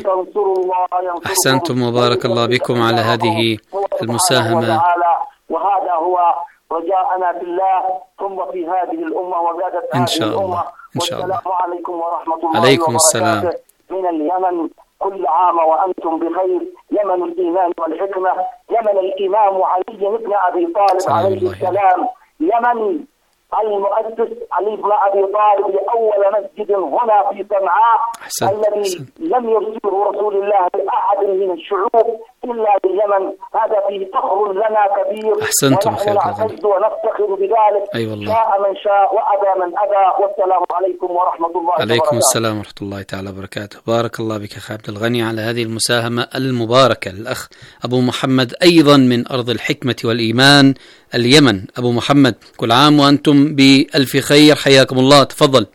أحسنتم وبارك الله بكم على هذه المساهمة. وهذا هو رجاءنا في الله ثم في هذه الأمة وقادة إن شاء الله إن شاء الله. والسلام عليكم ورحمة الله عليكم وبركاته. السلام. من اليمن كل عام وأنتم بخير. يمن الإيمان والحكمة، يمن الإمام علي بن أبي طالب عليه السلام، يمن المؤسس علي بن أبي طالب لأول مسجد هنا في صنعاء الذي لم يرسله رسول الله لأحد من الشعوب إلا باليمن. هذا فيه فخر لنا كبير، أحسنتم ونحن خير نعتز ونفتخر بذلك. أي والله. شاء من شاء وأبى من أبى، والسلام عليكم ورحمة الله وبركاته. عليكم السلام ورحمة الله تعالى وبركاته. بارك الله بك أخي عبد الغني على هذه المساهمة المباركة. الأخ أبو محمد أيضا من أرض الحكمة والإيمان اليمن. أبو محمد، كل عام وأنتم بألف خير، حياكم الله، تفضل.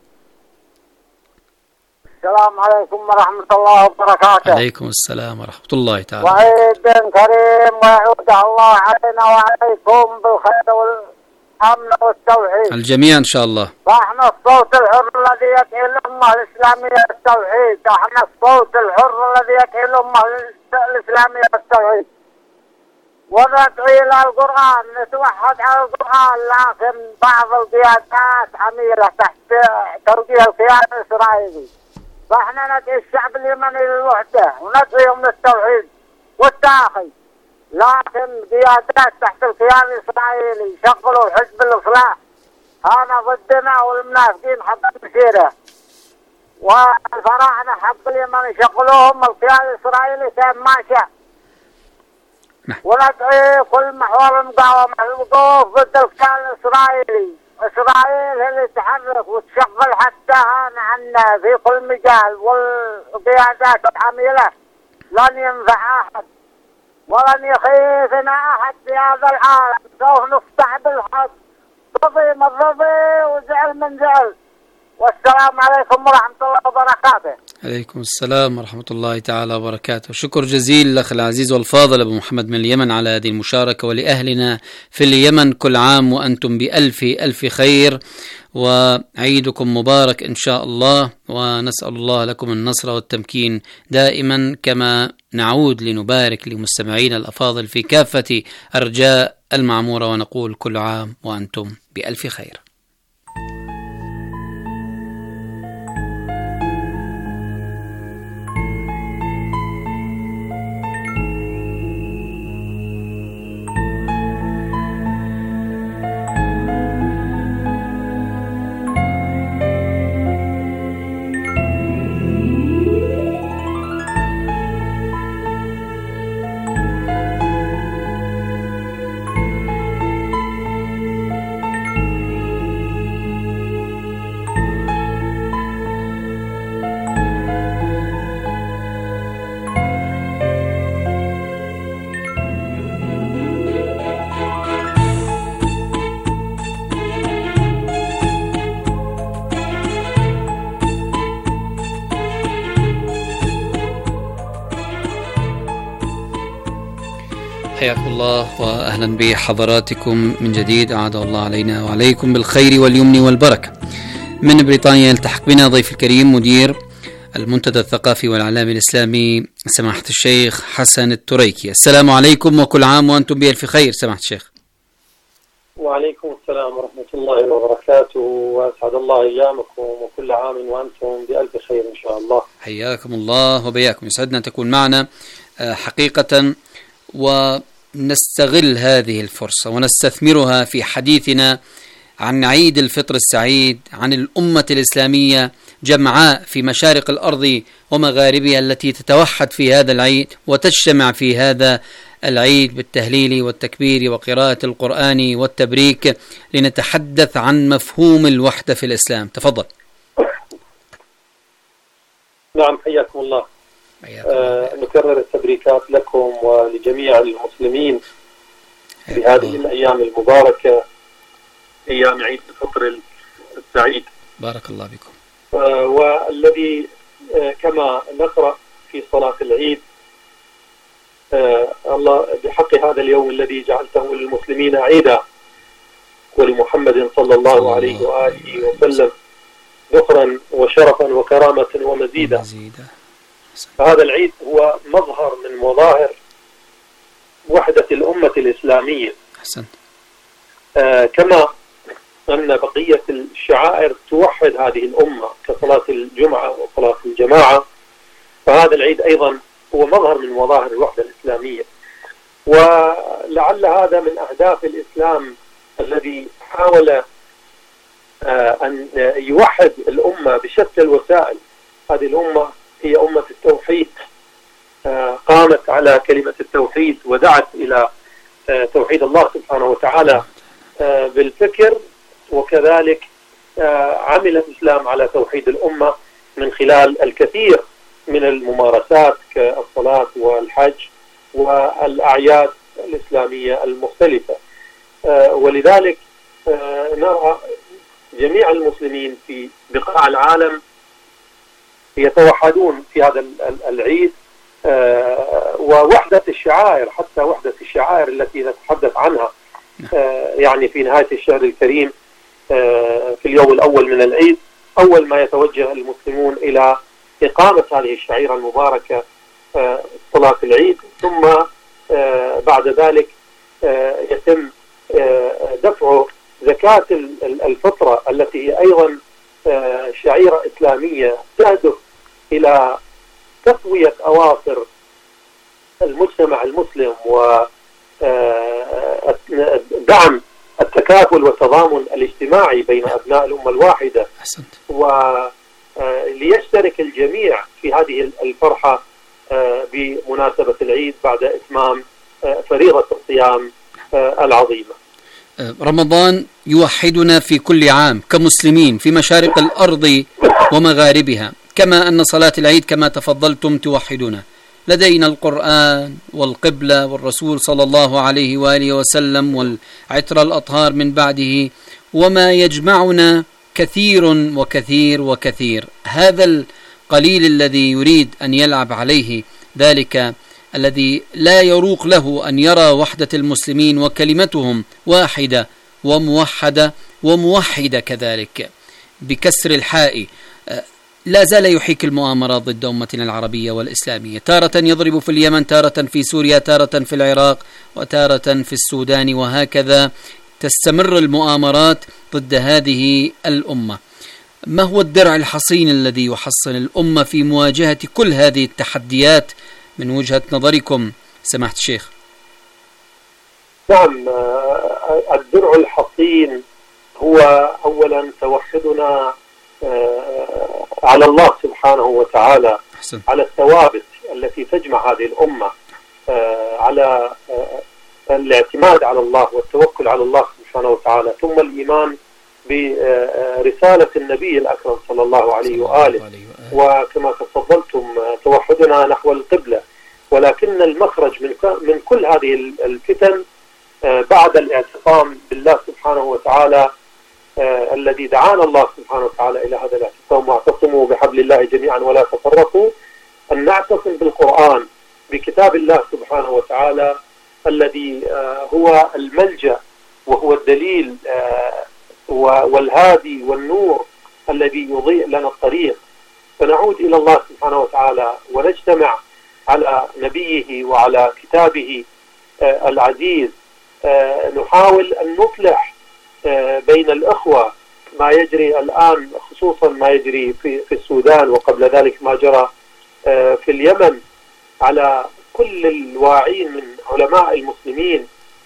السلام عليكم ورحمة الله وبركاته. عليكم السلام ورحمة الله تعالى. وعيد كريم ويعود الله علينا وعليكم بالخير والأمن والتوحيد. الجميع إن شاء الله. فاحنا الصوت الحر الذي يدعي الأمة الإسلامية التوحيد، احنا الصوت الحر الذي يدعي الأمة الإسلامية التوحيد، وندعي إلى القرآن، نتوحد على القرآن. لكن بعض القيادات عميلة تحت ترقية الكيان الإسرائيلي، فاحنا ندعي الشعب اليمني للوحدة وندعيهم للتوحيد والتآخي. لكن قيادات تحت الكيان الإسرائيلي شغلوا حزب الإصلاح، هذا ضدنا، والمنافقين حب المسيرة، والفراعنة حب اليمن يشغلوهم الكيان الإسرائيلي كان ما شاء. وندعي كل محور المقاومة الوقوف ضد الكيان الإسرائيلي. إسرائيل هي اللي تحرك وتشغل حتى عنا في كل مجال، والقيادات العميلة لن ينفع أحد ولن يخيفنا أحد في هذا العالم. سوف نفتح بالحق، رضي من رضي وزعل من زعل. والسلام عليكم ورحمة الله وبركاته. عليكم السلام ورحمة الله تعالى وبركاته. شكر جزيل لأخ العزيز والفاضل أبو محمد من اليمن على هذه المشاركة، ولأهلنا في اليمن كل عام وأنتم بألف ألف خير، وعيدكم مبارك إن شاء الله، ونسأل الله لكم النصر والتمكين دائما، كما نعود لنبارك لمستمعين الأفاضل في كافة أرجاء المعمورة، ونقول كل عام وأنتم بألف خير. حياكم الله وأهلا بحضراتكم من جديد. أعاد الله علينا وعليكم بالخير واليمن والبركة. من بريطانيا يلتحق بنا ضيف الكريم مدير المنتدى الثقافي والإعلامي الإسلامي سماحة الشيخ حسن التريكي. السلام عليكم وكل عام وأنتم بألف خير سماحة الشيخ. وعليكم السلام ورحمة الله وبركاته، وأسعد الله أيامكم وكل عام وأنتم بألف خير إن شاء الله. حياكم الله وبياكم، يسعدنا أن تكون معنا حقيقة، ونستغل هذه الفرصة ونستثمرها في حديثنا عن عيد الفطر السعيد، عن الأمة الإسلامية جمعاء في مشارق الأرض ومغاربها التي تتوحد في هذا العيد وتجتمع في هذا العيد بالتهليل والتكبير وقراءة القرآن والتبريك، لنتحدث عن مفهوم الوحدة في الإسلام. تفضل. نعم، حياكم الله. آه نكرر التبريكات لكم ولجميع المسلمين في هذه الأيام المباركة، أيام عيد الفطر السعيد. بارك الله بكم. آه والذي آه كما نقرأ في صلاة العيد آه الله بحق هذا اليوم الذي جعلته للمسلمين عيدا، ولمحمد صلى الله عليه وآله وسلم ذكرا وشرفا وكرامة ومزيدا. فهذا العيد هو مظهر من مظاهر وحدة الأمة الإسلامية. حسن. آه كما أن بقية الشعائر توحد هذه الأمة كصلاة الجمعة وصلاة الجماعة، فهذا العيد أيضا هو مظهر من مظاهر الوحدة الإسلامية. ولعل هذا من أهداف الإسلام الذي حاول آه أن يوحد الأمة بشتى الوسائل. هذه الأمة هي أمة التوحيد، قامت على كلمة التوحيد ودعت إلى توحيد الله سبحانه وتعالى بالفكر، وكذلك عمل الإسلام على توحيد الأمة من خلال الكثير من الممارسات كالصلاة والحج والأعياد الإسلامية المختلفة. ولذلك نرى جميع المسلمين في بقاع العالم يتوحدون في هذا العيد، ووحدة الشعائر، حتى وحدة الشعائر التي نتحدث عنها يعني في نهاية الشهر الكريم في اليوم الأول من العيد، أول ما يتوجه المسلمون إلى إقامة هذه الشعيرة المباركة صلاة العيد، ثم بعد ذلك يتم دفع زكاة الفطرة التي هي أيضا شعيرة إسلامية تهدف إلى تقوية أواصر المجتمع المسلم ودعم التكافل والتضامن الاجتماعي بين أبناء الأمة الواحدة، وليشترك الجميع في هذه الفرحة بمناسبة العيد بعد إتمام فريضة الصيام العظيمة. رمضان يوحدنا في كل عام كمسلمين في مشارق الأرض ومغاربها، كما أن صلاة العيد كما تفضلتم توحدنا. لدينا القرآن والقبلة والرسول صلى الله عليه وآله وسلم والعترة الأطهار من بعده، وما يجمعنا كثير وكثير وكثير. هذا القليل الذي يريد أن يلعب عليه، ذلك الذي لا يروق له أن يرى وحدة المسلمين وكلمتهم واحدة وموحدة وموحدة كذلك بكسر الحاء، لا زال يحيك المؤامرات ضد أمتنا العربية والإسلامية، تارة يضرب في اليمن، تارة في سوريا، تارة في العراق، وتارة في السودان، وهكذا تستمر المؤامرات ضد هذه الأمة. ما هو الدرع الحصين الذي يحصن الأمة في مواجهة كل هذه التحديات من وجهة نظركم سماحة الشيخ؟ نعم، الدرع الحصين هو أولا توحدنا على الله سبحانه وتعالى، حسن. على الثوابت التي تجمع هذه الأمة، على الاعتماد على الله والتوكل على الله سبحانه وتعالى، ثم الإيمان برسالة النبي الأكرم صلى الله عليه وآله، وكما تفضلتم توحدنا نحو القبلة. ولكن المخرج من من كل هذه الفتن بعد الاعتصام بالله سبحانه وتعالى آه الذي دعانا الله سبحانه وتعالى إلى هذا الاعتصام، واعتصموا بحبل الله جميعا ولا تفرقوا، أن نعتصم بالقرآن، بكتاب الله سبحانه وتعالى الذي آه هو الملجأ وهو الدليل آه والهادي والنور الذي يضيء لنا الطريق. فنعود إلى الله سبحانه وتعالى ونجتمع على نبيه وعلى كتابه آه العزيز، آه نحاول أن نصلح بين الأخوة. ما يجري الآن خصوصا ما يجري في في السودان، وقبل ذلك ما جرى في اليمن، على كل الواعين من علماء المسلمين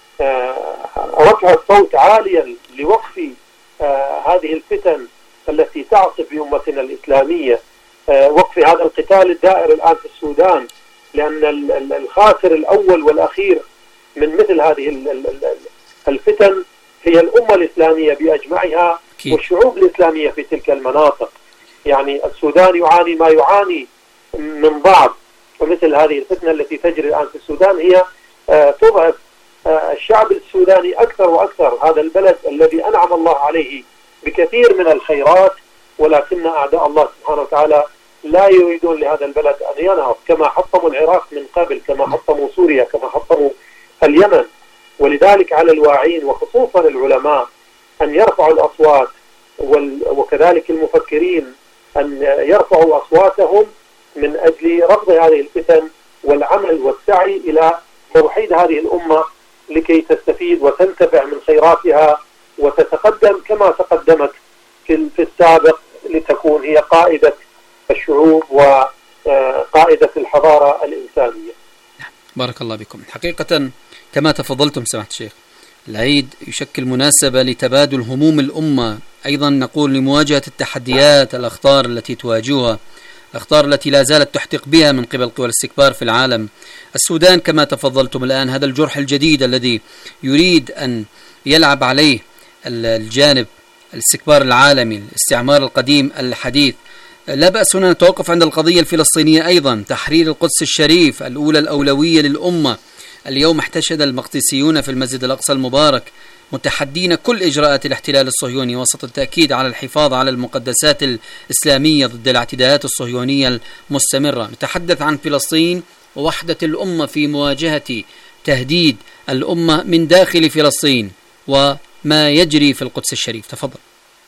رفع الصوت عاليا لوقف هذه الفتن التي تعصف بأمتنا الإسلامية، وقف هذا القتال الدائر الآن في السودان، لأن الخاسر الأول والأخير من مثل هذه الفتن هي الأمة الإسلامية بأجمعها والشعوب الإسلامية في تلك المناطق. يعني السودان يعاني ما يعاني من ضعف، ومثل هذه الفتنة التي تجري الآن في السودان هي تضعف الشعب السوداني أكثر وأكثر، هذا البلد الذي أنعم الله عليه بكثير من الخيرات، ولكن أعداء الله سبحانه وتعالى لا يريدون لهذا البلد أن ينهض، كما حطموا العراق من قبل، كما حطموا سوريا، كما حطموا اليمن. ولذلك على الواعين وخصوصا العلماء أن يرفعوا الأصوات، وكذلك المفكرين أن يرفعوا أصواتهم من أجل رفض هذه الفتن والعمل والسعي إلى توحيد هذه الأمة لكي تستفيد وتنتفع من خيراتها وتتقدم كما تقدمت في السابق، لتكون هي قائدة الشعوب وقائدة الحضارة الإنسانية. بارك الله بكم. حقيقة كما تفضلتم سماحة الشيخ، العيد يشكل مناسبة لتبادل هموم الأمة، أيضا نقول لمواجهة التحديات الأخطار التي تواجهها الأخطار التي لا زالت تحتق بها من قبل قوى الاستكبار في العالم. السودان كما تفضلتم الآن، هذا الجرح الجديد الذي يريد أن يلعب عليه الجانب الاستكبار العالمي، الاستعمار القديم الحديث. لا بأس هنا نتوقف عند القضية الفلسطينية أيضا. تحرير القدس الشريف الأولى الأولوية للأمة. اليوم احتشد المقدسيون في المسجد الأقصى المبارك متحدين كل إجراءات الاحتلال الصهيوني وسط التأكيد على الحفاظ على المقدسات الإسلامية ضد الاعتداءات الصهيونية المستمرة. نتحدث عن فلسطين ووحدة الأمة في مواجهة تهديد الأمة من داخل فلسطين وما يجري في القدس الشريف. تفضل.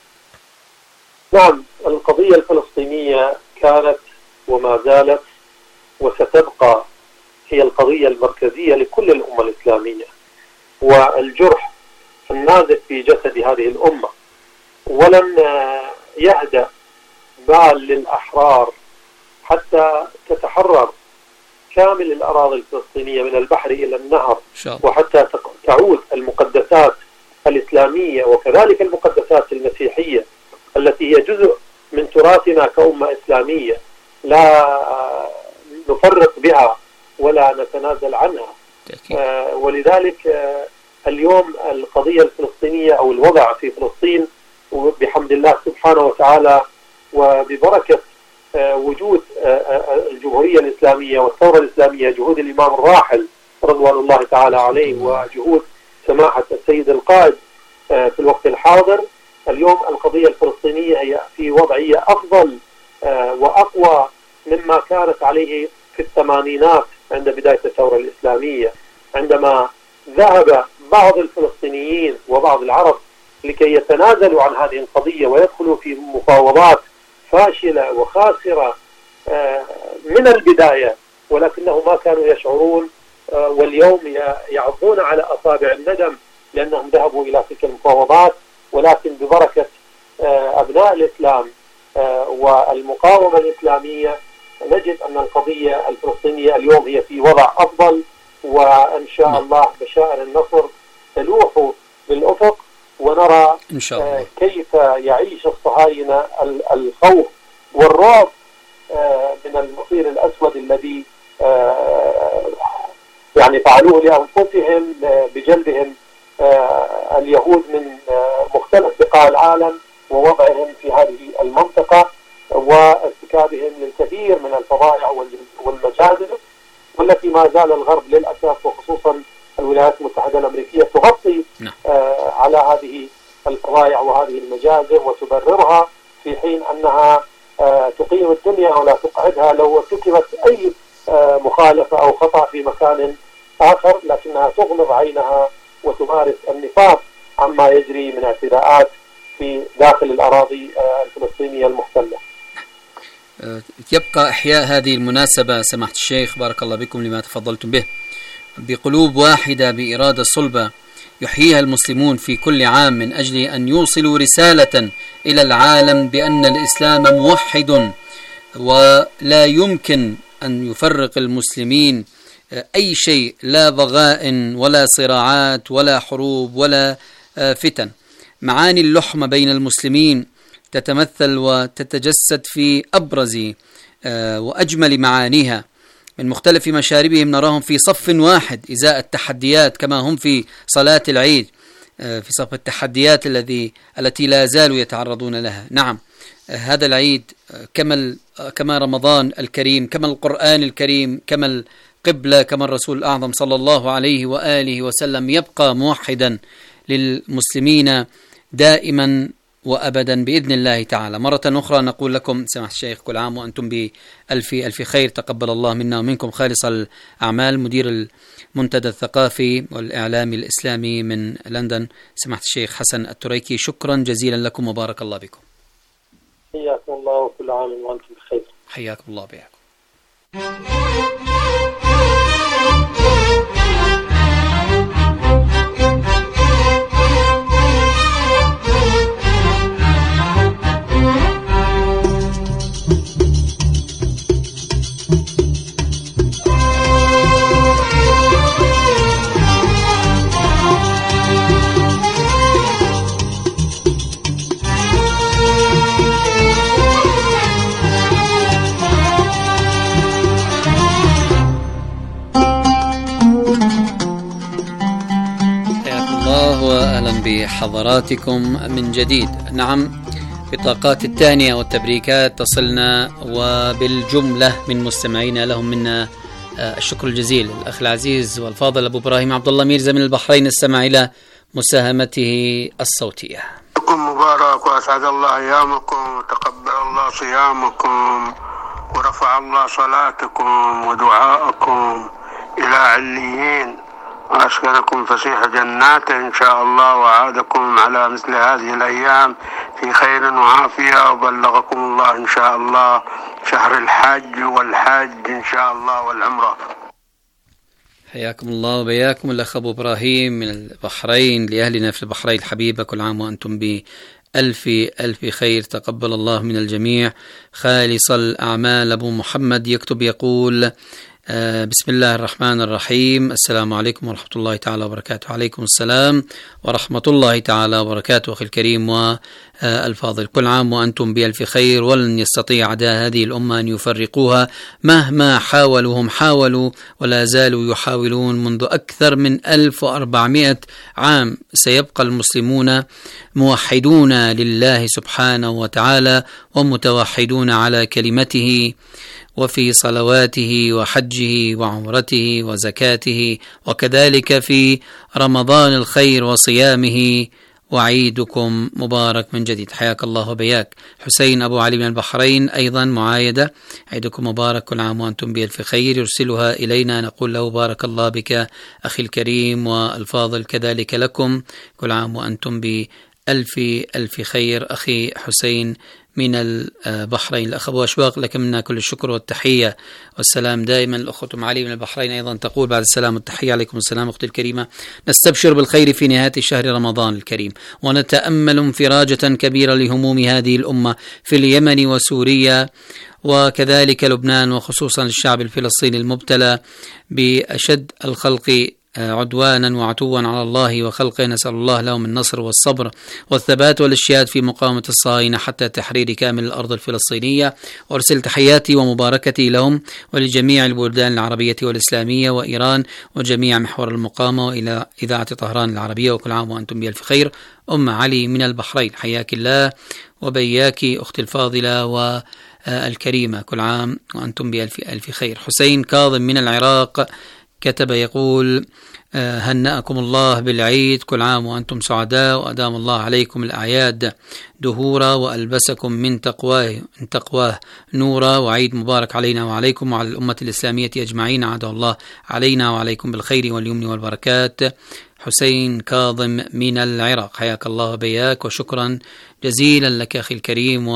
نعم، القضية الفلسطينية كانت وما زالت وستبقى هي القضية المركزية لكل الأمة الإسلامية، والجرح النازف في جسد هذه الأمة، ولن يهدأ بال للأحرار حتى تتحرر كامل الأراضي الفلسطينية من البحر إلى النهر، وحتى تعود المقدسات الإسلامية وكذلك المقدسات المسيحية التي هي جزء من تراثنا كأمة إسلامية لا نفرق بها ولا نتنازل عنها. آه ولذلك آه اليوم القضية الفلسطينية أو الوضع في فلسطين بحمد الله سبحانه وتعالى وببركة آه وجود آه الجمهورية الإسلامية والثورة الإسلامية، جهود الإمام الراحل رضوان الله تعالى عليه وجهود سماحة السيد القائد آه في الوقت الحاضر، اليوم القضية الفلسطينية هي في وضعية أفضل آه وأقوى مما كانت عليه في الثمانينات عند بداية الثورة الإسلامية، عندما ذهب بعض الفلسطينيين وبعض العرب لكي يتنازلوا عن هذه القضية ويدخلوا في مفاوضات فاشلة وخاسرة من البداية، ولكنهم ما كانوا يشعرون، واليوم يعضون على أصابع الندم لأنهم ذهبوا إلى تلك المفاوضات. ولكن ببركة أبناء الإسلام والمقاومة الإسلامية نجد أن القضية الفلسطينية اليوم هي في وضع أفضل، وإن شاء الله بشائر النصر تلوح بالأفق، ونرى إن شاء الله كيف يعيش الصهاينة الخوف والرعب من المصير الأسود الذي يعني فعلوه لأنفسهم بجلبهم اليهود من مختلف بقاع العالم ووضعهم في هذه المنطقة وارتكابهم للكثير من الفظائع والمجازر، والتي ما زال الغرب للأسف وخصوصا الولايات المتحدة الأمريكية تغطي آه على هذه الفظائع وهذه المجازر وتبررها، في حين أنها آه تقيم الدنيا ولا تقعدها لو ارتكبت أي آه مخالفة أو خطأ في مكان آخر، لكنها تغمض عينها وتمارس النفاق عما يجري من اعتداءات في داخل الأراضي آه الفلسطينية المحتلة. يبقى إحياء هذه المناسبة سماحة الشيخ بارك الله بكم لما تفضلتم به بقلوب واحدة بإرادة صلبة يحييها المسلمون في كل عام من أجل أن يوصلوا رسالة إلى العالم بأن الإسلام موحد ولا يمكن أن يفرق المسلمين أي شيء، لا ضغائن ولا صراعات ولا حروب ولا فتن. معاني اللحمة بين المسلمين تتمثل وتتجسد في أبرز وأجمل معانيها، من مختلف مشاربهم نراهم في صف واحد إزاء التحديات كما هم في صلاة العيد في صف التحديات الذي التي لا زالوا يتعرضون لها. نعم، هذا العيد كما كما رمضان الكريم، كما القرآن الكريم، كما القبلة، كما الرسول الأعظم صلى الله عليه وآله وسلم، يبقى موحدا للمسلمين دائما وأبدا بإذن الله تعالى. مرة أخرى نقول لكم سماحة الشيخ كل عام وأنتم بألف ألف خير، تقبل الله منا ومنكم خالص الأعمال. مدير المنتدى الثقافي والإعلامي الإسلامي من لندن سماحة الشيخ حسن التريكي، شكرا جزيلا لكم وبارك الله بكم. حياكم الله وكل عام وأنتم بخير. حياكم الله بكم. بحضراتكم من جديد. نعم، بطاقات التهنئة والتبريكات تصلنا، وبالجملة من مستمعينا لهم منا الشكر الجزيل. الأخ العزيز والفاضل أبو إبراهيم عبد الله ميرزا من البحرين، استمع إلى مساهمته الصوتية. مبارك وأسعد الله أيامكم وتقبل الله صيامكم ورفع الله صلاتكم ودعاءكم إلى عليين وأسكنكم فسيح جناته إن شاء الله، وعادكم على مثل هذه الأيام في خير وعافية، وبلغكم الله إن شاء الله شهر الحج والحج إن شاء الله والعمرة. حياكم الله وبياكم الأخ أبو إبراهيم من البحرين. لأهلنا في البحرين الحبيبة كل عام وأنتم بألف ألف خير، تقبل الله من الجميع خالص الأعمال. أبو محمد يكتب يقول: آه بسم الله الرحمن الرحيم، السلام عليكم ورحمة الله تعالى وبركاته. عليكم السلام ورحمة الله تعالى وبركاته أخي الكريم والفاضل، كل عام وأنتم بألف خير. ولن يستطيع أعداء هذه الأمة أن يفرقوها مهما حاولوا، هم حاولوا ولا زالوا يحاولون منذ أكثر من ألف وأربعمائة عام. سيبقى المسلمون موحدون لله سبحانه وتعالى ومتوحدون على كلمته وفي صلواته وحجه وعمرته وزكاته، وكذلك في رمضان الخير وصيامه. وعيدكم مبارك من جديد. حياك الله وبياك. حسين أبو علي من البحرين أيضا معايدة، عيدكم مبارك، كل عام وأنتم بألف خير. يرسلها إلينا، نقول له بارك الله بك أخي الكريم والفاضل، كذلك لكم كل عام وأنتم بألف ألف خير. أخي حسين من البحرين. الأخ أبو أشواق، لك منا كل الشكر والتحية والسلام دائما. الأخت أم علي من البحرين أيضا تقول بعد السلام والتحية: عليكم السلام أختي الكريمة، نستبشر بالخير في نهاية شهر رمضان الكريم، ونتأمل انفراجة كبيرة لهموم هذه الأمة في اليمن وسوريا وكذلك لبنان، وخصوصا الشعب الفلسطيني المبتلى بأشد الخلق عدوانا وعتوا على الله وخلقه. نسأل الله لهم النصر والصبر والثبات والاشتياد في مقاومة الصهاينة حتى تحرير كامل الأرض الفلسطينية. وأرسل تحياتي ومباركتي لهم ولجميع البلدان العربية والإسلامية وإيران وجميع محور المقاومة وإلى إذاعة طهران العربية، وكل عام وأنتم بألف خير. أم علي من البحرين، حياك الله وبياك أختي الفاضلة والكريمة، كل عام وأنتم بألف ألف خير. حسين كاظم من العراق كتب يقول: هنأكم الله بالعيد، كل عام وأنتم سعداء، وأدام الله عليكم الأعياد دهورا وألبسكم من تقواه من تقواه نورا، وعيد مبارك علينا وعليكم وعلى الأمة الإسلامية أجمعين. عاد الله علينا وعليكم بالخير واليمن والبركات. حسين كاظم من العراق، حياك الله وبياك، وشكرا جزيلا لك أخي الكريم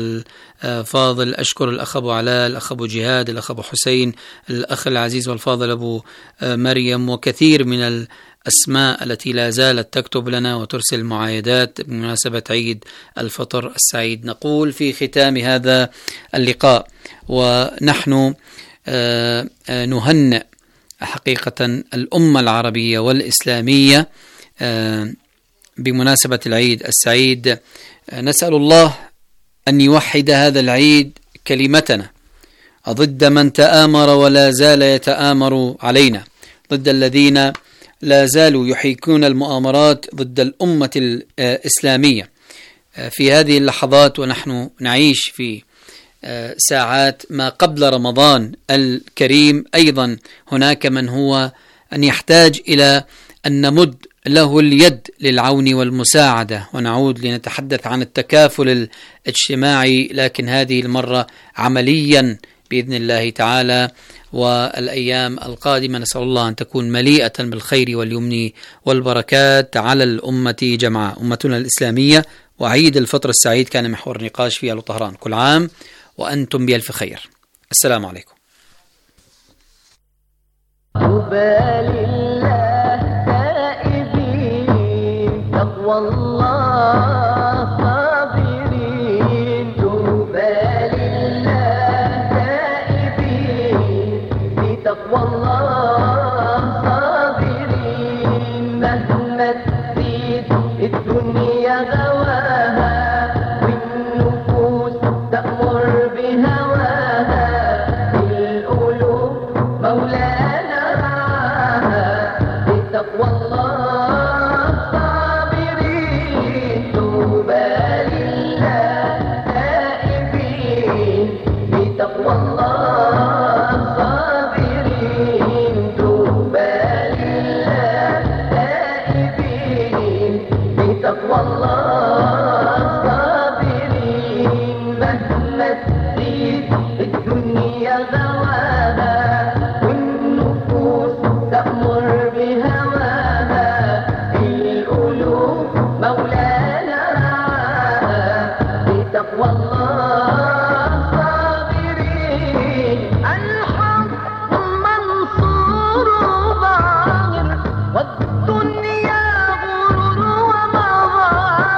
والفاضل. أشكر الأخ أبو علاء، الأخ أبو جهاد، الأخ أبو حسين، الأخ العزيز والفاضل أبو مريم، وكثير من الأسماء التي لا زالت تكتب لنا وترسل معايدات بمناسبة عيد الفطر السعيد. نقول في ختام هذا اللقاء ونحن نهنئ حقيقة الأمة العربية والإسلامية بمناسبة العيد السعيد. نسأل الله أن يوحد هذا العيد كلمتنا ضد من تآمر ولا زال يتآمر علينا، ضد الذين لا زالوا يحيكون المؤامرات ضد الأمة الإسلامية في هذه اللحظات، ونحن نعيش في ساعات ما قبل رمضان الكريم. أيضا هناك من هو أن يحتاج إلى أن نمد له اليد للعون والمساعدة، ونعود لنتحدث عن التكافل الاجتماعي، لكن هذه المرة عمليا بإذن الله تعالى. والأيام القادمة نسأل الله أن تكون مليئة بالخير واليمن والبركات على الأمة جمعاء، أمتنا الإسلامية. وعيد الفطر السعيد كان محور نقاش في آل طهران، كل عام وأنتم بألف خير. السلام عليكم.